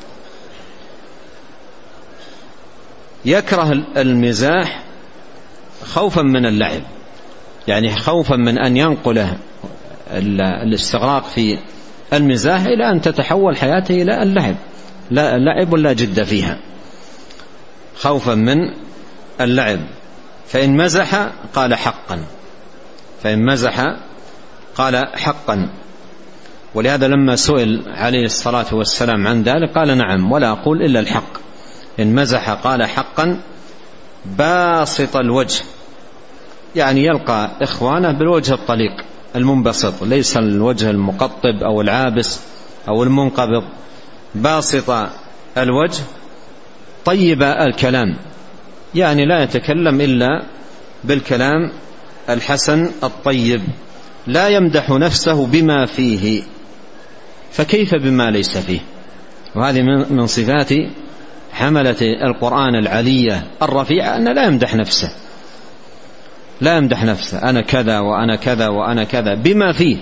يكره المزاح خوفا من اللعب، يعني خوفا من أن ينقله الاستغراق في المزاح إلى أن تتحول حياته إلى اللعب، لا لعب ولا جد فيها، خوفا من اللعب. فإن مزح قال حقا، فإن مزح قال حقا. ولهذا لما سئل عليه الصلاة والسلام عن ذلك قال: نعم، ولا أقول إلا الحق. إن مزح قال حقا باسط الوجه، يعني يلقى إخوانه بالوجه الطليق المنبسط، ليس الوجه المقطب أو العابس أو المنقبض، باسط الوجه طيب الكلام، يعني لا يتكلم إلا بالكلام الحسن الطيب، لا يمدح نفسه بما فيه، فكيف بما ليس فيه؟ وهذه من صفات حملة القرآن العلية الرفيعة أن لا يمدح نفسه، لا يمدح نفسه أنا كذا وأنا كذا وأنا كذا بما فيه،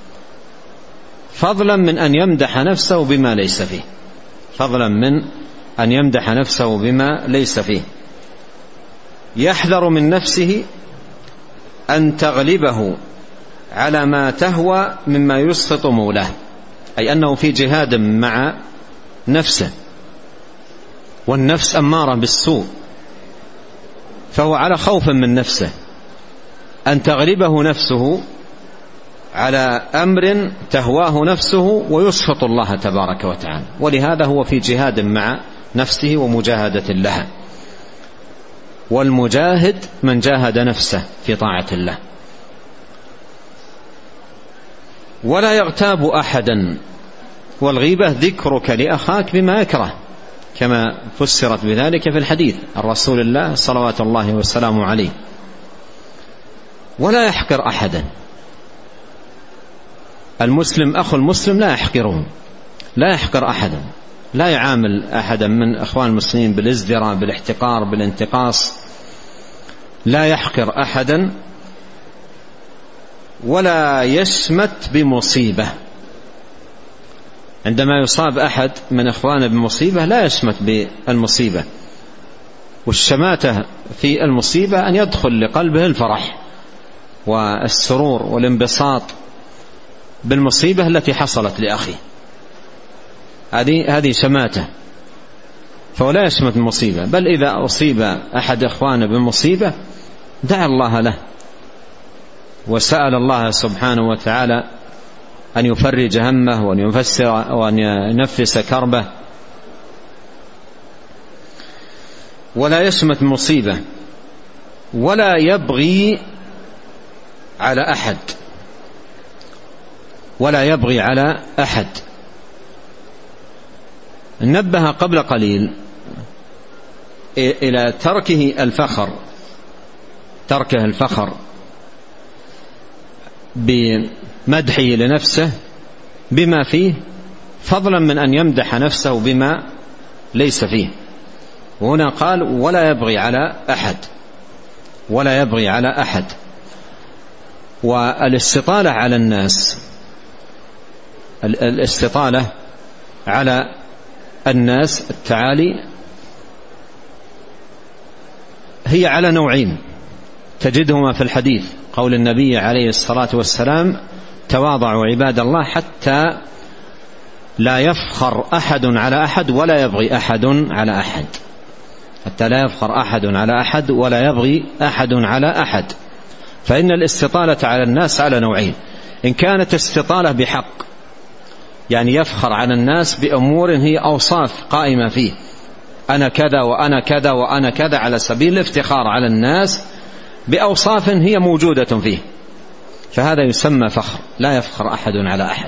فضلا من أن يمدح نفسه بما ليس فيه، فضلا من أن يمدح نفسه بما ليس فيه. يحذر من نفسه أن تغلبه على ما تهوى مما يسخط مولاه، أي أنه في جهاد مع نفسه، والنفس أمارة بالسوء، فهو على خوف من نفسه أن تغلبه نفسه على أمر تهواه نفسه ويسخط الله تبارك وتعالى، ولهذا هو في جهاد مع نفسه ومجاهدة لها. والمجاهد من جاهد نفسه في طاعة الله. ولا يغتاب أحدا، والغيبة ذكرك لأخاك بما يكره، كما فسرت بذلك في الحديث عن رسول الله صلوات الله وسلامه عليه. ولا يحقر أحدا، المسلم أخو المسلم لا يحقره، لا يحقر أحدا، لا يعامل أحدا من أخوان المسلمين بالازدراء بالاحتقار بالانتقاص، لا يحقر أحدا ولا يشمت بمصيبة. عندما يصاب أحد من أخوانه بمصيبة لا يشمت بالمصيبة، والشماتة في المصيبة أن يدخل لقلبه الفرح والسرور والانبساط بالمصيبة التي حصلت لأخيه، هذه هذه شماتة، فلا يشمت المصيبة. بل إذا أصيب أحد إخوانه بمصيبة دعا الله له وسأل الله سبحانه وتعالى أن يفرج همه وأن يفسر وأن ينفس كربه، ولا يشمت المصيبة ولا يبغي على أحد، ولا يبغي على أحد. نبه قبل قليل إلى تركه الفخر، تركه الفخر بمدحه لنفسه بما فيه، فضلا من أن يمدح نفسه بما ليس فيه. وهنا قال ولا يبغي على أحد، ولا يبغي على أحد. والاستطالة على الناس، الاستطالة على الناس التعالي هي على نوعين تجدهما في الحديث، قول النبي عليه الصلاة والسلام تواضعوا عباد الله حتى لا يفخر أحد على أحد ولا يبغي أحد على أحد، حتى لا يفخر أحد على أحد ولا يبغي أحد على أحد. فإن الاستطالة على الناس على نوعين، إن كانت استطالة بحق يعني يفخر على الناس بأمور هي أوصاف قائمة فيه، أنا كذا وأنا كذا وأنا كذا، على سبيل الافتخار على الناس بأوصاف هي موجودة فيه، فهذا يسمى فخر، لا يفخر أحد على أحد.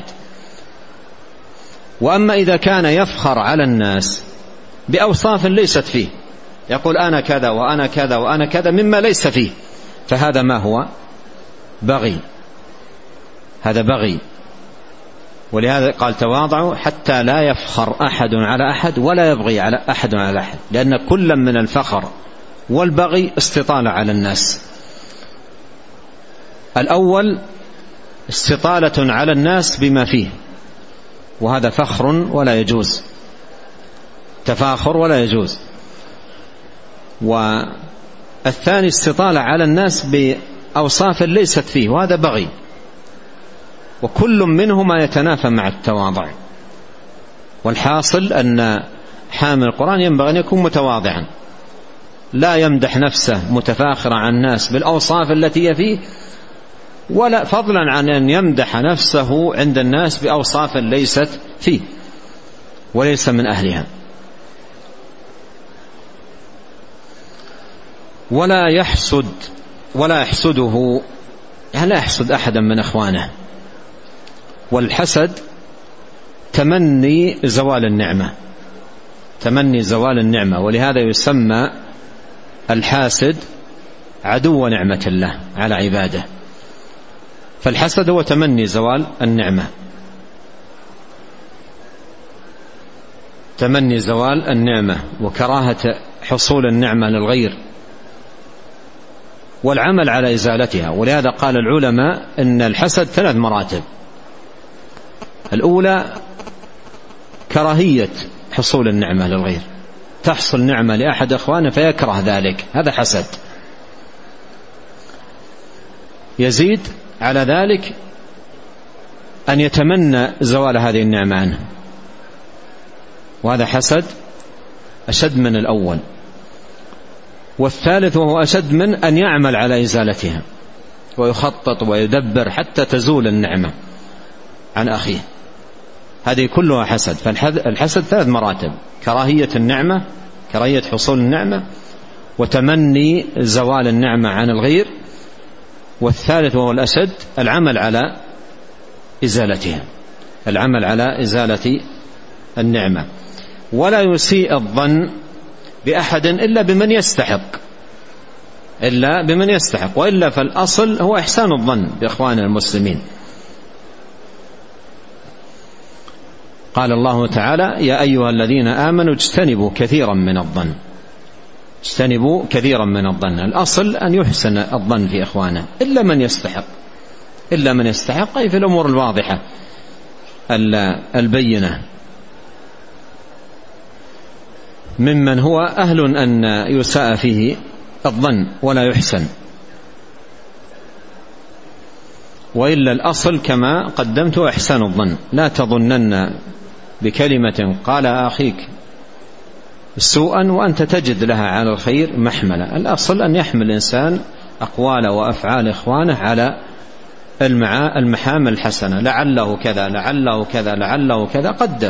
وأما إذا كان يفخر على الناس بأوصاف ليست فيه، يقول أنا كذا وأنا كذا وأنا كذا مما ليس فيه، فهذا ما هو بغي، هذا بغي. ولهذا قال تواضعوا حتى لا يفخر أحد على أحد ولا يبغي على أحد على أحد، لأن كل من الفخر والبغي استطالة على الناس. الأول استطالة على الناس بما فيه، وهذا فخر ولا يجوز، تفاخر ولا يجوز. والثاني استطالة على الناس بأوصاف ليست فيه، وهذا بغي. وكل منهما يتنافى مع التواضع. والحاصل أن حامل القرآن ينبغي أن يكون متواضعا، لا يمدح نفسه متفاخرا عن الناس بالأوصاف التي هي فيه، ولا فضلا عن أن يمدح نفسه عند الناس بأوصاف ليست فيه وليس من أهلها. ولا يحسد، ولا يحسده، يعني لا يحسد أحدا من أخوانه. والحسد تمني زوال النعمة، تمني زوال النعمة، ولهذا يسمى الحاسد عدو نعمة الله على عباده. فالحسد هو تمني زوال النعمة، تمني زوال النعمة وكراهة حصول النعمة للغير والعمل على إزالتها. ولهذا قال العلماء إن الحسد ثلاث مراتب. الأولى كراهية حصول النعمة للغير، تحصل نعمة لأحد أخوانه فيكره ذلك، هذا حسد. يزيد على ذلك أن يتمنى زوال هذه النعمة عنه، وهذا حسد أشد من الأول. والثالث وهو أشد من أن يعمل على إزالتها ويخطط ويدبر حتى تزول النعمة عن أخيه، هذه كلها حسد. فالحسد ثلاث مراتب: كراهية النعمة، كراهية حصول النعمة، وتمني زوال النعمة عن الغير، والثالث وهو الأشد العمل على إزالتها، العمل على إزالة النعمة. ولا يسيء الظن بأحد إلا بمن يستحق، إلا بمن يستحق، وإلا فالأصل هو إحسان الظن بإخوان المسلمين. قال الله تعالى: يا أيها الذين آمنوا اجتنبوا كثيرا من الظن اجتنبوا كثيرا من الظن. الأصل أن يحسن الظن في إخوانه إلا من يستحق إلا من يستحق أي في الأمور الواضحة البينة ممن هو أهل أن يساء فيه الظن ولا يحسن. وإلا الأصل كما قدمت إحسان الظن. لا تظنن بكلمة قال أخيك سوءا وأنت تجد لها على الخير محملة. الأصل أن يحمل الإنسان أقوال وأفعال إخوانه على المحامل الحسنة، لعله كذا لعله كذا لعله كذا. قدر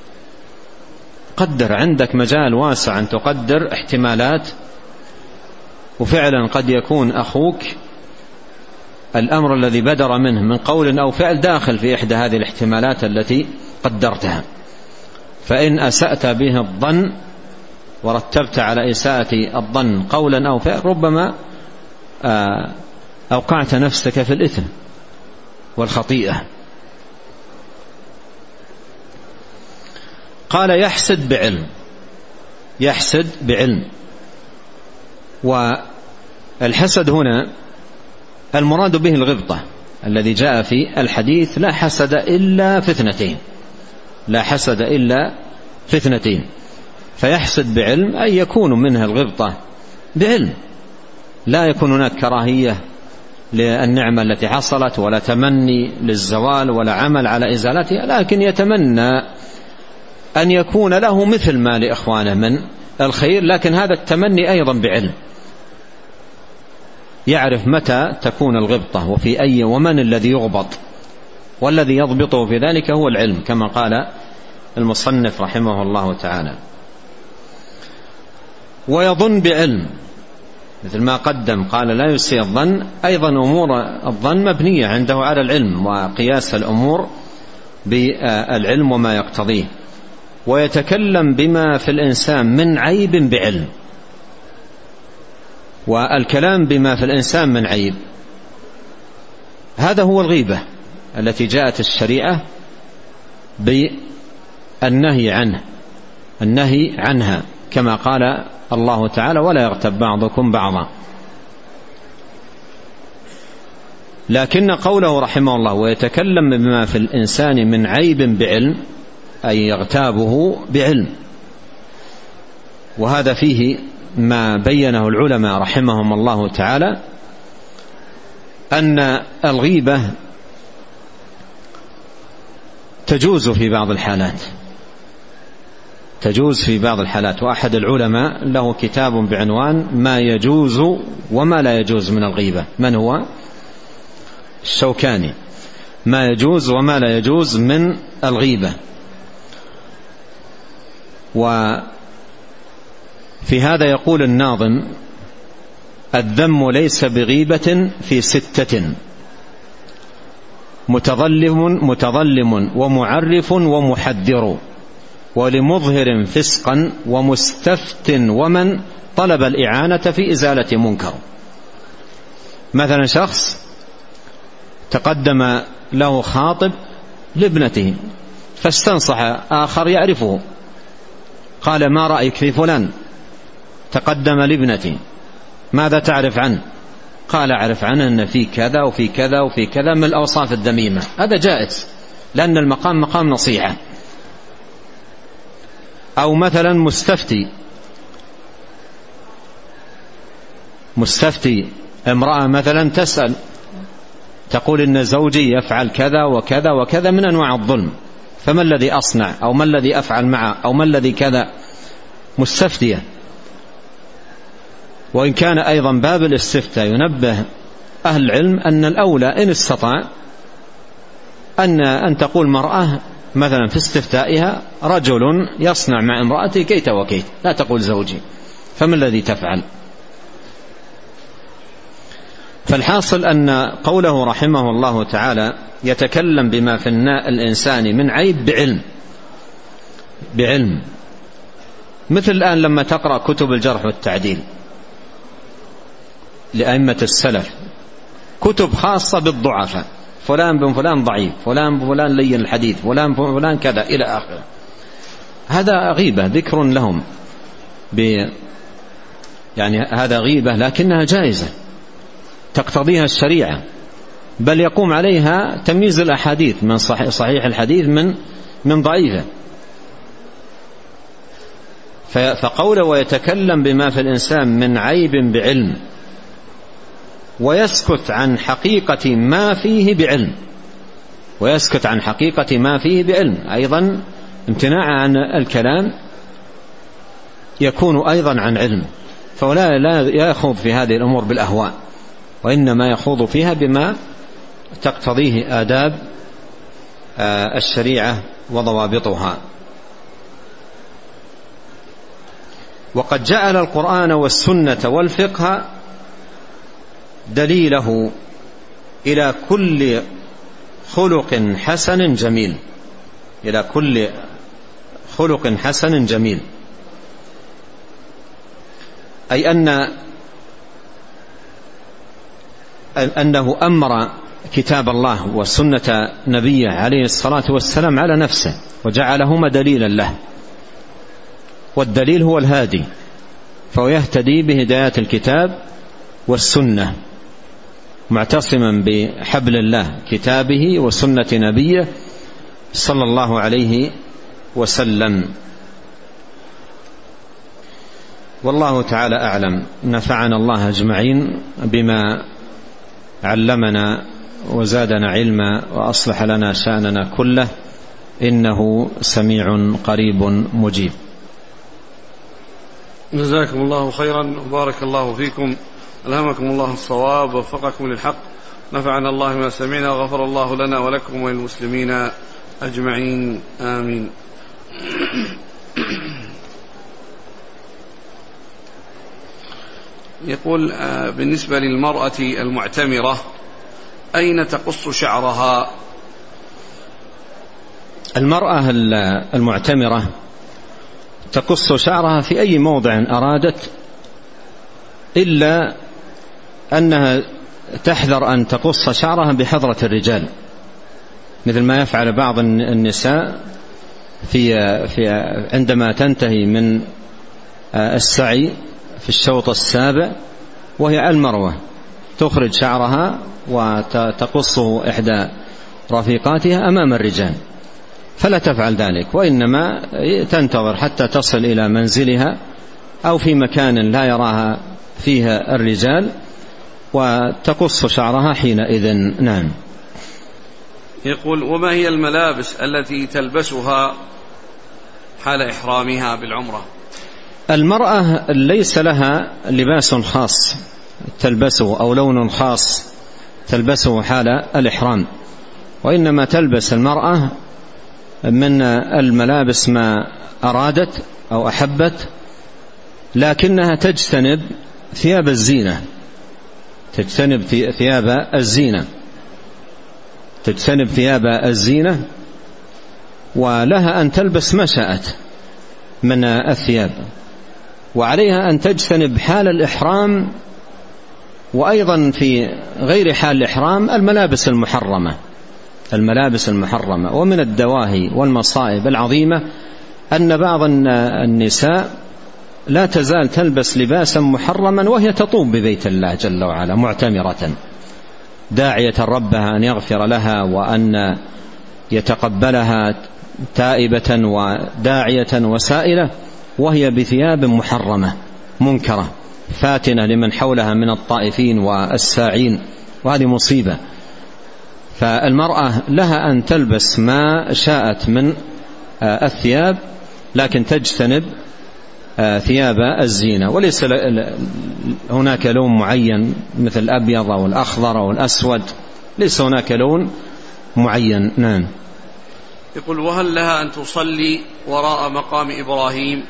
قدر عندك مجال واسع أن تقدر احتمالات، وفعلا قد يكون أخوك الأمر الذي بدر منه من قول أو فعل داخل في إحدى هذه الاحتمالات التي قدرتها. فإن أسأت به الظن ورتبت على إساءة الظن قولا أو فعل ربما أوقعت نفسك في الإثم والخطيئة. قال: يحسد بعلم. يحسد بعلم. والحسد هنا المراد به الغبطة الذي جاء في الحديث: لا حسد إلا في اثنتين لا حسد إلا في اثنتين. فيحسد بعلم أي يكون منها الغبطة بعلم، لا يكون هناك كراهية للنعمة التي حصلت ولا تمني للزوال ولا عمل على إزالتها، لكن يتمنى أن يكون له مثل ما لإخوانه من الخير، لكن هذا التمني أيضا بعلم. يعرف متى تكون الغبطة وفي أي ومن الذي يغبط، والذي يضبطه في ذلك هو العلم كما قال المصنف رحمه الله تعالى. ويظن بعلم مثل ما قدم، قال: لا يسيء الظن. أيضا أمور الظن مبنية عنده على العلم وقياس الأمور بالعلم وما يقتضيه. ويتكلم بما في الإنسان من عيب بعلم. والكلام بما في الإنسان من عيب هذا هو الغيبة التي جاءت الشريعة بالنهي عنه النهي عنها كما قال الله تعالى: ولا يغتب بعضكم بعضا. لكن قوله رحمه الله: ويتكلم بما في الإنسان من عيب بعلم أي يغتابه بعلم. وهذا فيه ما بينه العلماء رحمهم الله تعالى أن الغيبة تجوز في بعض الحالات تجوز في بعض الحالات وأحد العلماء له كتاب بعنوان ما يجوز وما لا يجوز من الغيبة. من هو؟ الشوكاني. ما يجوز وما لا يجوز من الغيبة. وفي هذا يقول الناظم: الذم ليس بغيبة في ستة: متظلم متظلم ومعرف ومحذر، ولمظهر فسقا ومستفت ومن طلب الإعانة في إزالة منكر. مثلا شخص تقدم له خاطب لابنته فاستنصح آخر يعرفه، قال: ما رأيك في فلان تقدم لابنتي، ماذا تعرف عنه؟ قال: أعرف عنه أن في كذا وفي كذا وفي كذا من الأوصاف الذميمة. هذا جائز لأن المقام مقام نصيحة. أو مثلا مستفتي مستفتي امرأة مثلا تسأل تقول إن زوجي يفعل كذا وكذا وكذا من أنواع الظلم، فما الذي أصنع أو ما الذي أفعل معه أو ما الذي كذا. مستفتية. وإن كان أيضا باب الاستفتاء ينبه أهل العلم أن الأولى إن استطاع أن أن تقول مرأة مثلا في استفتائها: رجل يصنع مع امرأته كيت وكيت، لا تقول زوجي، فما الذي تفعل. فالحاصل أن قوله رحمه الله تعالى: يتكلم بما في الإنسان من عيب بعلم بعلم مثل الآن لما تقرأ كتب الجرح والتعديل لأئمة السلف، كتب خاصة بالضعفاء، فلان بن فلان ضعيف، فلان بن فلان لين الحديث، فلان بن فلان كذا إلى آخره. هذا غيبة، ذكر لهم ب يعني هذا غيبة لكنها جائزة تقتضيها الشريعة، بل يقوم عليها تمييز الأحاديث من صحيح الحديث من من ضعيفه. فقوله ويتكلم بما في الإنسان من عيب بعلم ويسكت عن حقيقة ما فيه بعلم، ويسكت عن حقيقة ما فيه بعلم، أيضا امتناع عن الكلام يكون أيضا عن علم، فلا لا يخوض في هذه الأمور بالأهواء، وإنما يخوض فيها بما تقتضيه آداب الشريعة وضوابطها. وقد جعل القرآن والسنة والفقه دليله إلى كل خلق حسن جميل، إلى كل خلق حسن جميل، أي أن أنه أمر كتاب الله وسنة نبيه عليه الصلاة والسلام على نفسه وجعلهما دليلا له، والدليل هو الهادي، فهو يهتدي بهدايات الكتاب والسنة معتصما بحبل الله كتابه وسنة نبيه صلى الله عليه وسلم. والله تعالى أعلم. نفعنا الله أجمعين بما علمنا وزادنا علما وأصلح لنا شأننا كله، إنه سميع قريب مجيب. جزاكم الله خيرا وبارك الله فيكم، ألهمكم الله الصواب ووفقكم للحق، نفعنا الله ما سمعنا وغفر الله لنا ولكم وللمسلمين أجمعين، آمين. يقول بالنسبة للمرأة المعتمرة أين تقص شعرها؟ المرأة المعتمرة تقص شعرها في أي موضع أرادت، إلا أنها تحذر أن تقص شعرها بحضرة الرجال، مثل ما يفعل بعض النساء في في عندما تنتهي من السعي في الشوط السابع وهي على المروة تخرج شعرها وتقصه إحدى رفيقاتها أمام الرجال، فلا تفعل ذلك، وإنما تنتظر حتى تصل إلى منزلها أو في مكان لا يراها فيها الرجال وتقص شعرها حينئذ. نعم. يقول وما هي الملابس التي تلبسها حال إحرامها بالعمرة؟ المرأة ليس لها لباس خاص تلبسه أو لون خاص تلبسه حال الإحرام، وإنما تلبس المرأة من الملابس ما أرادت أو أحبت، لكنها تجتنب ثياب الزينة، تجتنب ثياب الزينة تجتنب ثياب الزينة ولها أن تلبس ما شاءت من الثياب، وعليها أن تجتنب حال الإحرام وأيضا في غير حال الإحرام الملابس المحرمة الملابس المحرمة. ومن الدواهي والمصائب العظيمة أن بعض النساء لا تزال تلبس لباسا محرما وهي تطوف ببيت الله جل وعلا معتمرة، داعية ربها أن يغفر لها وأن يتقبلها تائبة وداعية وسائلة، وهي بثياب محرمة منكرة فاتنة لمن حولها من الطائفين والساعين، وهذه مصيبة. فالمرأة لها أن تلبس ما شاءت من الثياب، لكن تجتنب ثياب الزينة، وليس هناك لون معين مثل الأبيض أو الأخضر أو الأسود، ليس هناك لون معين. نعم. يقول وهل لها أن تصلي وراء مقام إبراهيم؟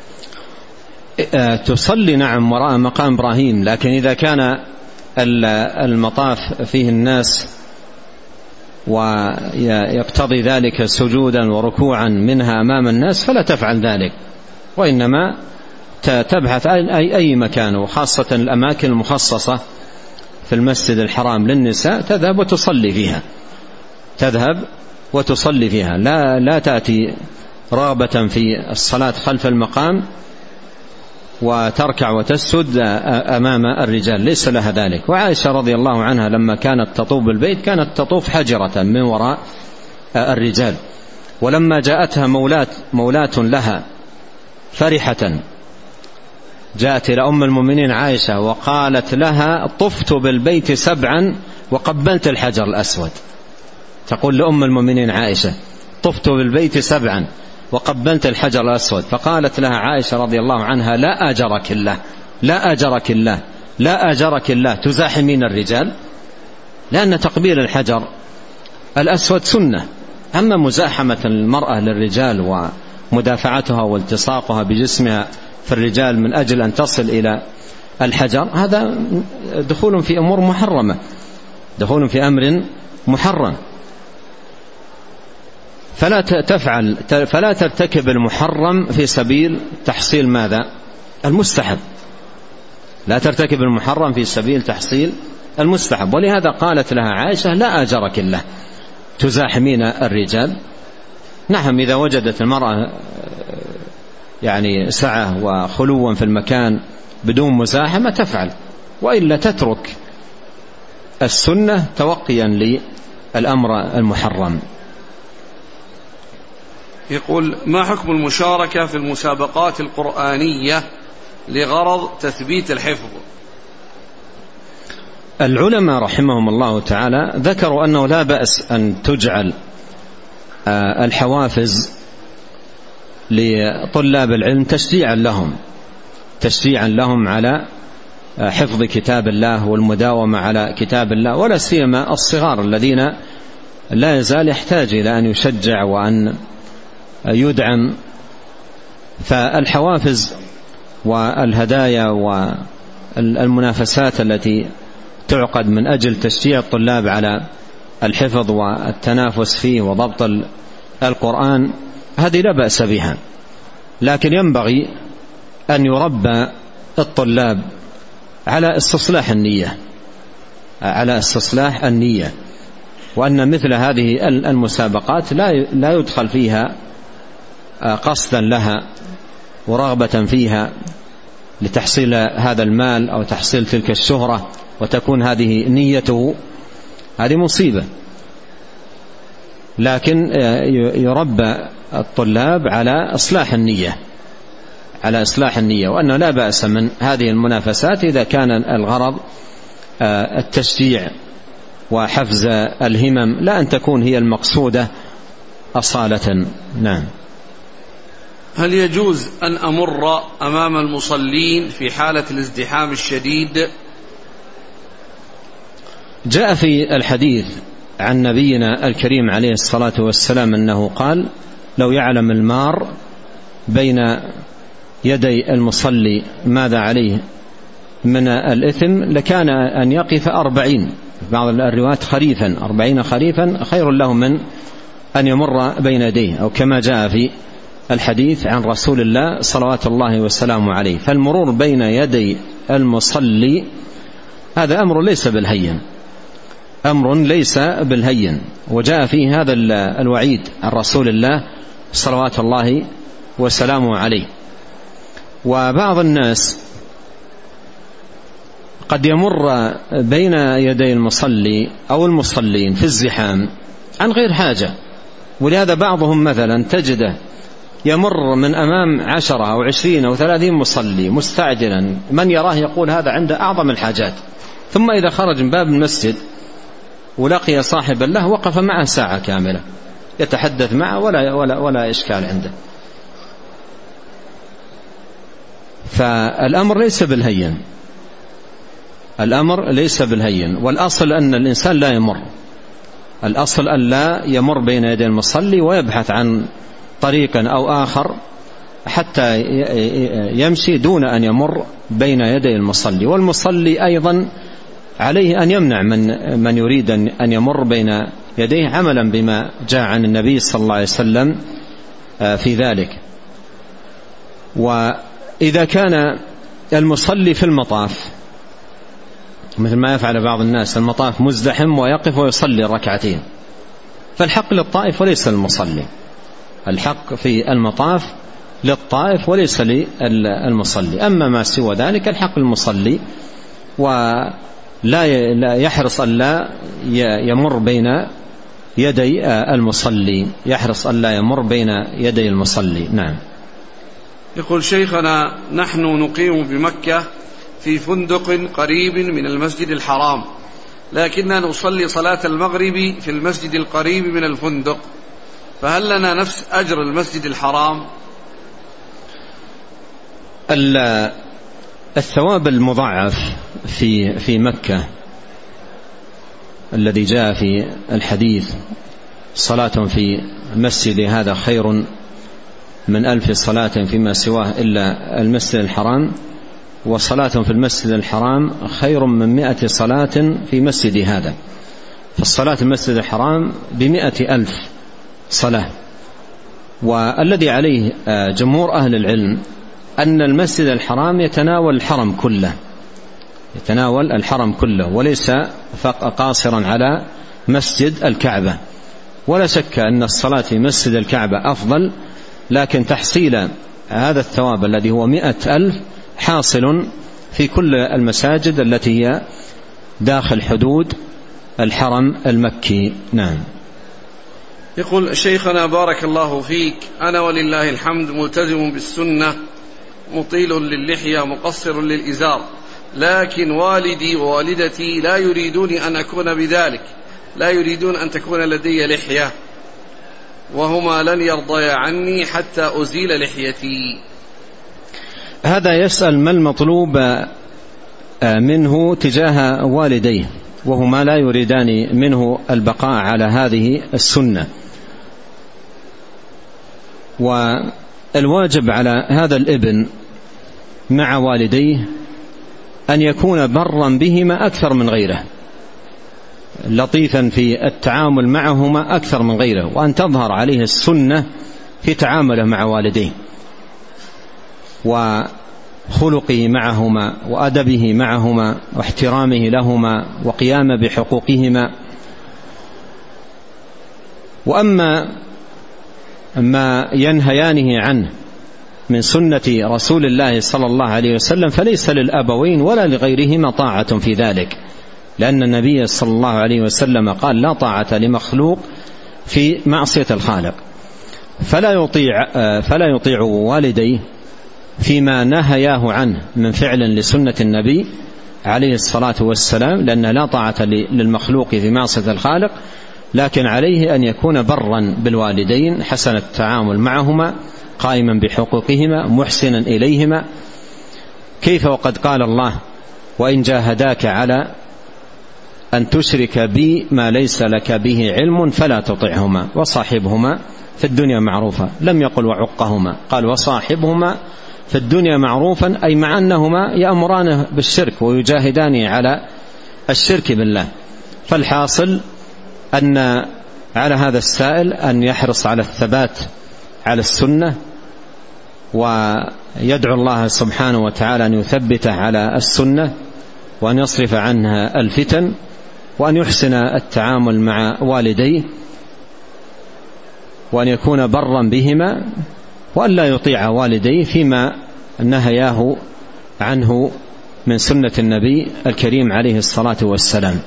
تصلي نعم وراء مقام إبراهيم، لكن إذا كان المطاف فيه الناس ويقتضي ذلك سجودا وركوعا منها أمام الناس فلا تفعل ذلك، وإنما تبحث أي, أي مكان، وخاصة الأماكن المخصصة في المسجد الحرام للنساء تذهب وتصلي فيها. تذهب وتصلي فيها، لا لا تأتي رغبة في الصلاة خلف المقام وتركع وتسجد أمام الرجال، ليس لها ذلك. وعائشة رضي الله عنها لما كانت تطوف بالبيت كانت تطوف حجرة من وراء الرجال، ولما جاءتها مولاة, مولاة لها فرحة جاءت إلى أم المؤمنين عائشة وقالت لها طفت بالبيت سبعا وقبلت الحجر الأسود. تقول لأم المؤمنين عائشة طفت بالبيت سبعا وقبلت الحجر الأسود، فقالت لها عائشة رضي الله عنها لا أجرك الله لا أجرك الله لا أجرك الله تزاحمين الرجال، لأن تقبيل الحجر الأسود سنة، أما مزاحمة المرأة للرجال ومدافعتها والتصاقها بجسمها في الرجال من أجل أن تصل إلى الحجر هذا دخول في أمور محرمة، دخول في أمر محرم. فلا تفعل فلا ترتكب المحرم في سبيل تحصيل ماذا؟ المستحب. لا ترتكب المحرم في سبيل تحصيل المستحب. ولهذا قالت لها عائشة لا أجرك الله تزاحمين الرجال. نعم إذا وجدت المرأة يعني سعة وخلوا في المكان بدون مزاحمة تفعل، وإلا تترك السنة توقيا للأمر المحرم. يقول ما حكم المشاركة في المسابقات القرآنية لغرض تثبيت الحفظ؟ العلماء رحمهم الله تعالى ذكروا أنه لا بأس أن تجعل الحوافز لطلاب العلم تشجيعا لهم تشجيعا لهم على حفظ كتاب الله والمداومة على كتاب الله، ولا سيما الصغار الذين لا يزال يحتاج إلى أن يشجع وأن يدعم. فالحوافز والهدايا والمنافسات التي تعقد من أجل تشجيع الطلاب على الحفظ والتنافس فيه وضبط القرآن هذه لا بأس بها، لكن ينبغي أن يربى الطلاب على استصلاح النية على استصلاح النية وأن مثل هذه المسابقات لا يدخل فيها قصدا لها ورغبة فيها لتحصيل هذا المال أو تحصيل تلك الشهرة وتكون هذه نيته، هذه مصيبة. لكن يربى الطلاب على إصلاح النية على إصلاح النية وأنه لا بأس من هذه المنافسات إذا كان الغرض التشجيع وحفز الهمم، لا أن تكون هي المقصودة أصالة. نعم. هل يجوز أن أمر أمام المصلين في حالة الازدحام الشديد؟ جاء في الحديث عن نبينا الكريم عليه الصلاة والسلام أنه قال لو يعلم المار بين يدي المصلي ماذا عليه من الإثم لكان أن يقف أربعين، بعض الروايات خريفا أربعين خريفا خير له من أن يمر بين يديه، أو كما جاء في الحديث عن رسول الله صلوات الله والسلام عليه. فالمرور بين يدي المصلي هذا أمر ليس بالهين أمر ليس بالهين وجاء فيه هذا الوعيد عن رسول الله صلوات الله وسلامه عليه. وبعض الناس قد يمر بين يدي المصلي أو المصلين في الزحام عن غير حاجة، ولهذا بعضهم مثلا تجده يمر من أمام عشرة أو عشرين أو ثلاثين مصلي مستعجلا، من يراه يقول هذا عنده أعظم الحاجات، ثم إذا خرج من باب المسجد ولقي صاحبا له وقف معه ساعة كاملة يتحدث معه ولا, ولا, ولا إشكال عنده. فالأمر ليس بالهين الأمر ليس بالهين والأصل أن الإنسان لا يمر الأصل أن لا يمر بين يدي المصلي ويبحث عن طريق أو آخر حتى يمشي دون أن يمر بين يدي المصلي. والمصلي أيضا عليه أن يمنع من, من يريد أن يمر بين يديه عملا بما جاء عن النبي صلى الله عليه وسلم في ذلك. وإذا كان المصلي في المطاف مثل ما يفعل بعض الناس، المطاف مزدحم ويقف ويصلي ركعتين، فالحق للطائف وليس للمصلي، الحق في المطاف للطائف وليس للمصلي. أما ما سوى ذلك الحق للمصلي، ولا يحرص أن لا يمر بين يدي المصلي، يحرص أن لا يمر بين يدي المصلي. نعم. يقول شيخنا: نحن نقيم بمكة في فندق قريب من المسجد الحرام، لكننا نصلي صلاة المغرب في المسجد القريب من الفندق، فهل لنا نفس أجر المسجد الحرام؟ الثواب المضاعف في في مكة الذي جاء في الحديث: صلاة في مسجد هذا خير من ألف صلاة فيما سواه إلا المسجد الحرام، وصلاة في المسجد الحرام خير من مئة صلاة في مسجد هذا. فالصلاة في المسجد الحرام بمئة ألف صلاة. والذي عليه جمهور أهل العلم أن المسجد الحرام يتناول الحرم كله، يتناول الحرم كله وليس قاصرا على مسجد الكعبة. ولا شك أن الصلاة في مسجد الكعبة أفضل، لكن تحصيل هذا الثواب الذي هو مئة ألف حاصل في كل المساجد التي هي داخل حدود الحرم المكي. نعم. يقول شيخنا: بارك الله فيك، أنا ولله الحمد ملتزم بالسنة، مطيل للحية، مقصر للإزار، لكن والدي ووالدتي لا يريدون أن أكون بذلك، لا يريدون أن تكون لدي لحية، وهما لن يرضيا عني حتى أزيل لحيتي. هذا يسأل ما المطلوب منه تجاه والديه وهما لا يريدان منه البقاء على هذه السنة. والواجب على هذا الابن مع والديه أن يكون برا بهما أكثر من غيره، لطيفا في التعامل معهما أكثر من غيره، وأن تظهر عليه السنة في تعامله مع والديه وخلقه معهما وأدبه معهما واحترامه لهما وقيامه بحقوقهما. وأما ما ينهيانه عنه من سنة رسول الله صلى الله عليه وسلم فليس للأبوين ولا لغيرهما طاعة في ذلك، لأن النبي صلى الله عليه وسلم قال: لا طاعة لمخلوق في معصية الخالق. فلا يطيع فلا يطيع والديه فيما نهياه عنه من فعل لسنة النبي عليه الصلاة والسلام، لأن لا طاعة للمخلوق في معصية الخالق، لكن عليه أن يكون برا بالوالدين، حسن التعامل معهما، قائما بحقوقهما، محسنا إليهما. كيف وقد قال الله: وإن جاهداك على أن تشرك بي ما ليس لك به علم فلا تطعهما وصاحبهما في الدنيا معروفا. لم يقل وعقهما، قال وصاحبهما في الدنيا معروفا، أي مع أنهما يأمران بالشرك ويجاهدان على الشرك بالله. فالحاصل أن على هذا السائل أن يحرص على الثبات على السنة، ويدعو الله سبحانه وتعالى أن يثبته على السنة، وأن يصرف عنها الفتن، وأن يحسن التعامل مع والديه، وأن يكون برا بهما، وأن لا يطيع والديه فيما نهياه عنه من سنة النبي الكريم عليه الصلاة والسلام.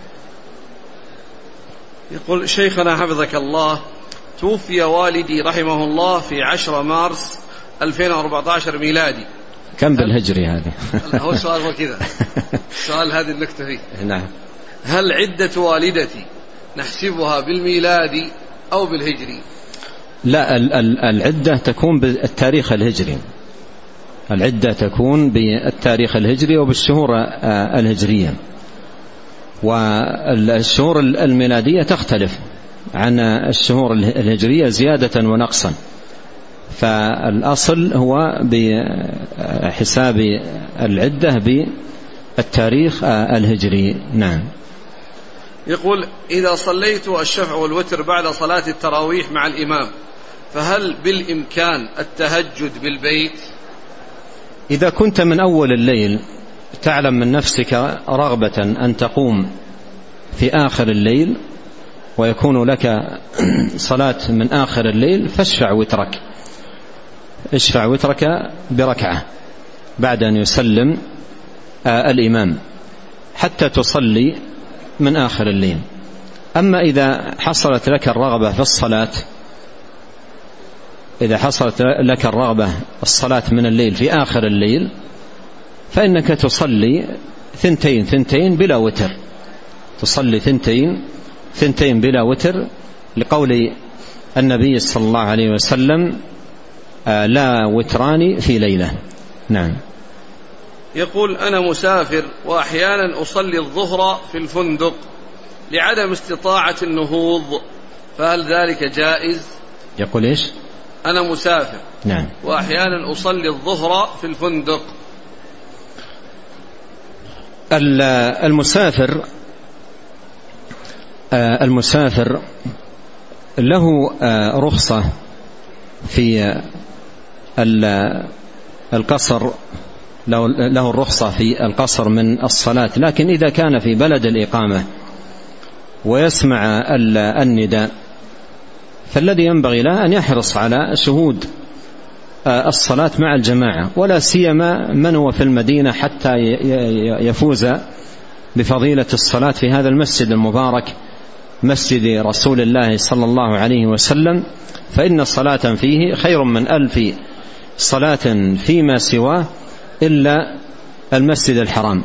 يقول شيخنا حفظك الله: توفي والدي رحمه الله في عشرة مارس ألفين وأربعة عشر ميلادي. كم بالهجري هذه؟ هو السؤال هو كذا، سؤال هذه النكتة فيه. نعم. هل عدة والدتي نحسبها بالميلادي أو بالهجري؟ لا، العدة تكون بالتاريخ الهجري، العدة تكون بالتاريخ الهجري وبالشهور الهجرية، والشهور الميلادية تختلف عن الشهور الهجرية زيادة ونقصا، فالأصل هو بحساب العدة بالتاريخ الهجري. نعم. يقول: إذا صليت الشفع والوتر بعد صلاة التراويح مع الإمام، فهل بالإمكان التهجد بالبيت؟ إذا كنت من أول الليل تعلم من نفسك رغبة أن تقوم في آخر الليل ويكون لك صلاة من آخر الليل فاشفع وترك، اشفع وترك بركعة بعد أن يسلم الإمام حتى تصلي من آخر الليل. أما إذا حصلت لك الرغبة في الصلاة إذا حصلت لك الرغبة الصلاة من الليل في آخر الليل فإنك تصلي ثنتين ثنتين بلا وتر، تصلي ثنتين ثنتين بلا وتر، لقول النبي صلى الله عليه وسلم لا وتران في ليلة. نعم. يقول أنا مسافر وأحيانا أصلي الظهر في الفندق لعدم استطاعة النهوض، فهل ذلك جائز؟ يقول إيش؟ أنا مسافر نعم وأحيانا أصلي الظهر في الفندق. المسافر المسافر له رخصة في القصر، له الرخصة في القصر من الصلاة، لكن إذا كان في بلد الإقامة ويسمع النداء فالذي ينبغي له أن يحرص على شهود الصلاة مع الجماعة، ولا سيما من هو في المدينة حتى يفوز بفضيلة الصلاة في هذا المسجد المبارك مسجد رسول الله صلى الله عليه وسلم، فإن الصلاة فيه خير من ألف صلاة فيما سواه إلا المسجد الحرام.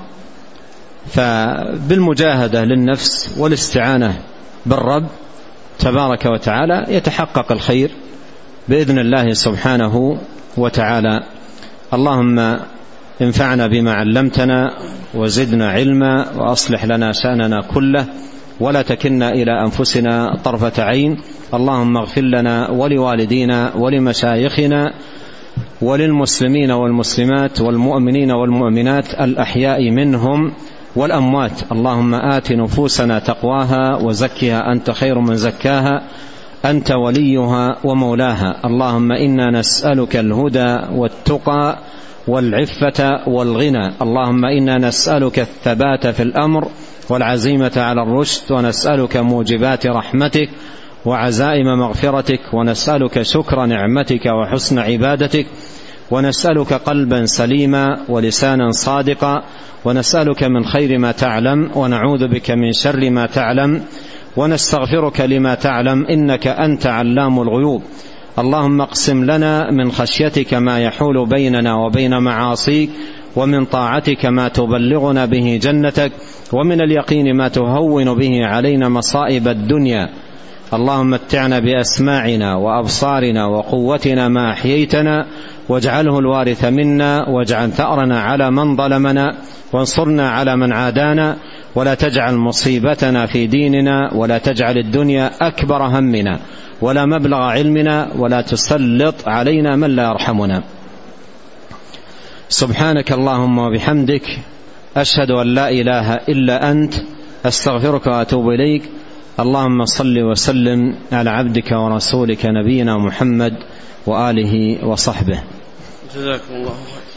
فبالمجاهدة للنفس والاستعانة بالرب تبارك وتعالى يتحقق الخير بإذن الله سبحانه وتعالى. اللهم انفعنا بما علمتنا وزدنا علما وأصلح لنا شأننا كله ولا تكلنا إلى أنفسنا طرفة عين. اللهم اغفر لنا ولوالدينا ولمشايخنا وللمسلمين والمسلمات والمؤمنين والمؤمنات الأحياء منهم والأموات. اللهم آت نفوسنا تقواها وزكها أنت خير من زكاها أنت وليها ومولاها. اللهم إنا نسألك الهدى والتقى والعفة والغنى. اللهم إنا نسألك الثبات في الأمر والعزيمة على الرشد، ونسألك موجبات رحمتك وعزائم مغفرتك، ونسألك شكر نعمتك وحسن عبادتك، ونسألك قلبا سليما ولسانا صادقا، ونسألك من خير ما تعلم ونعوذ بك من شر ما تعلم، ونستغفرك لما تعلم إنك أنت علام الغيوب. اللهم اقسم لنا من خشيتك ما يحول بيننا وبين معاصيك، ومن طاعتك ما تبلغنا به جنتك، ومن اليقين ما تهون به علينا مصائب الدنيا. اللهم متعنا بأسماعنا وأبصارنا وقوتنا ما أحييتنا، واجعله الوارث منا، واجعل ثأرنا على من ظلمنا، وانصرنا على من عادانا، ولا تجعل مصيبتنا في ديننا، ولا تجعل الدنيا أكبر همنا ولا مبلغ علمنا، ولا تسلط علينا من لا يرحمنا. سبحانك اللهم وبحمدك، أشهد أن لا إله إلا أنت، أستغفرك وأتوب إليك. اللهم صل وسلم على عبدك ورسولك نبينا محمد وآله وصحبه. جزاكم الله خير.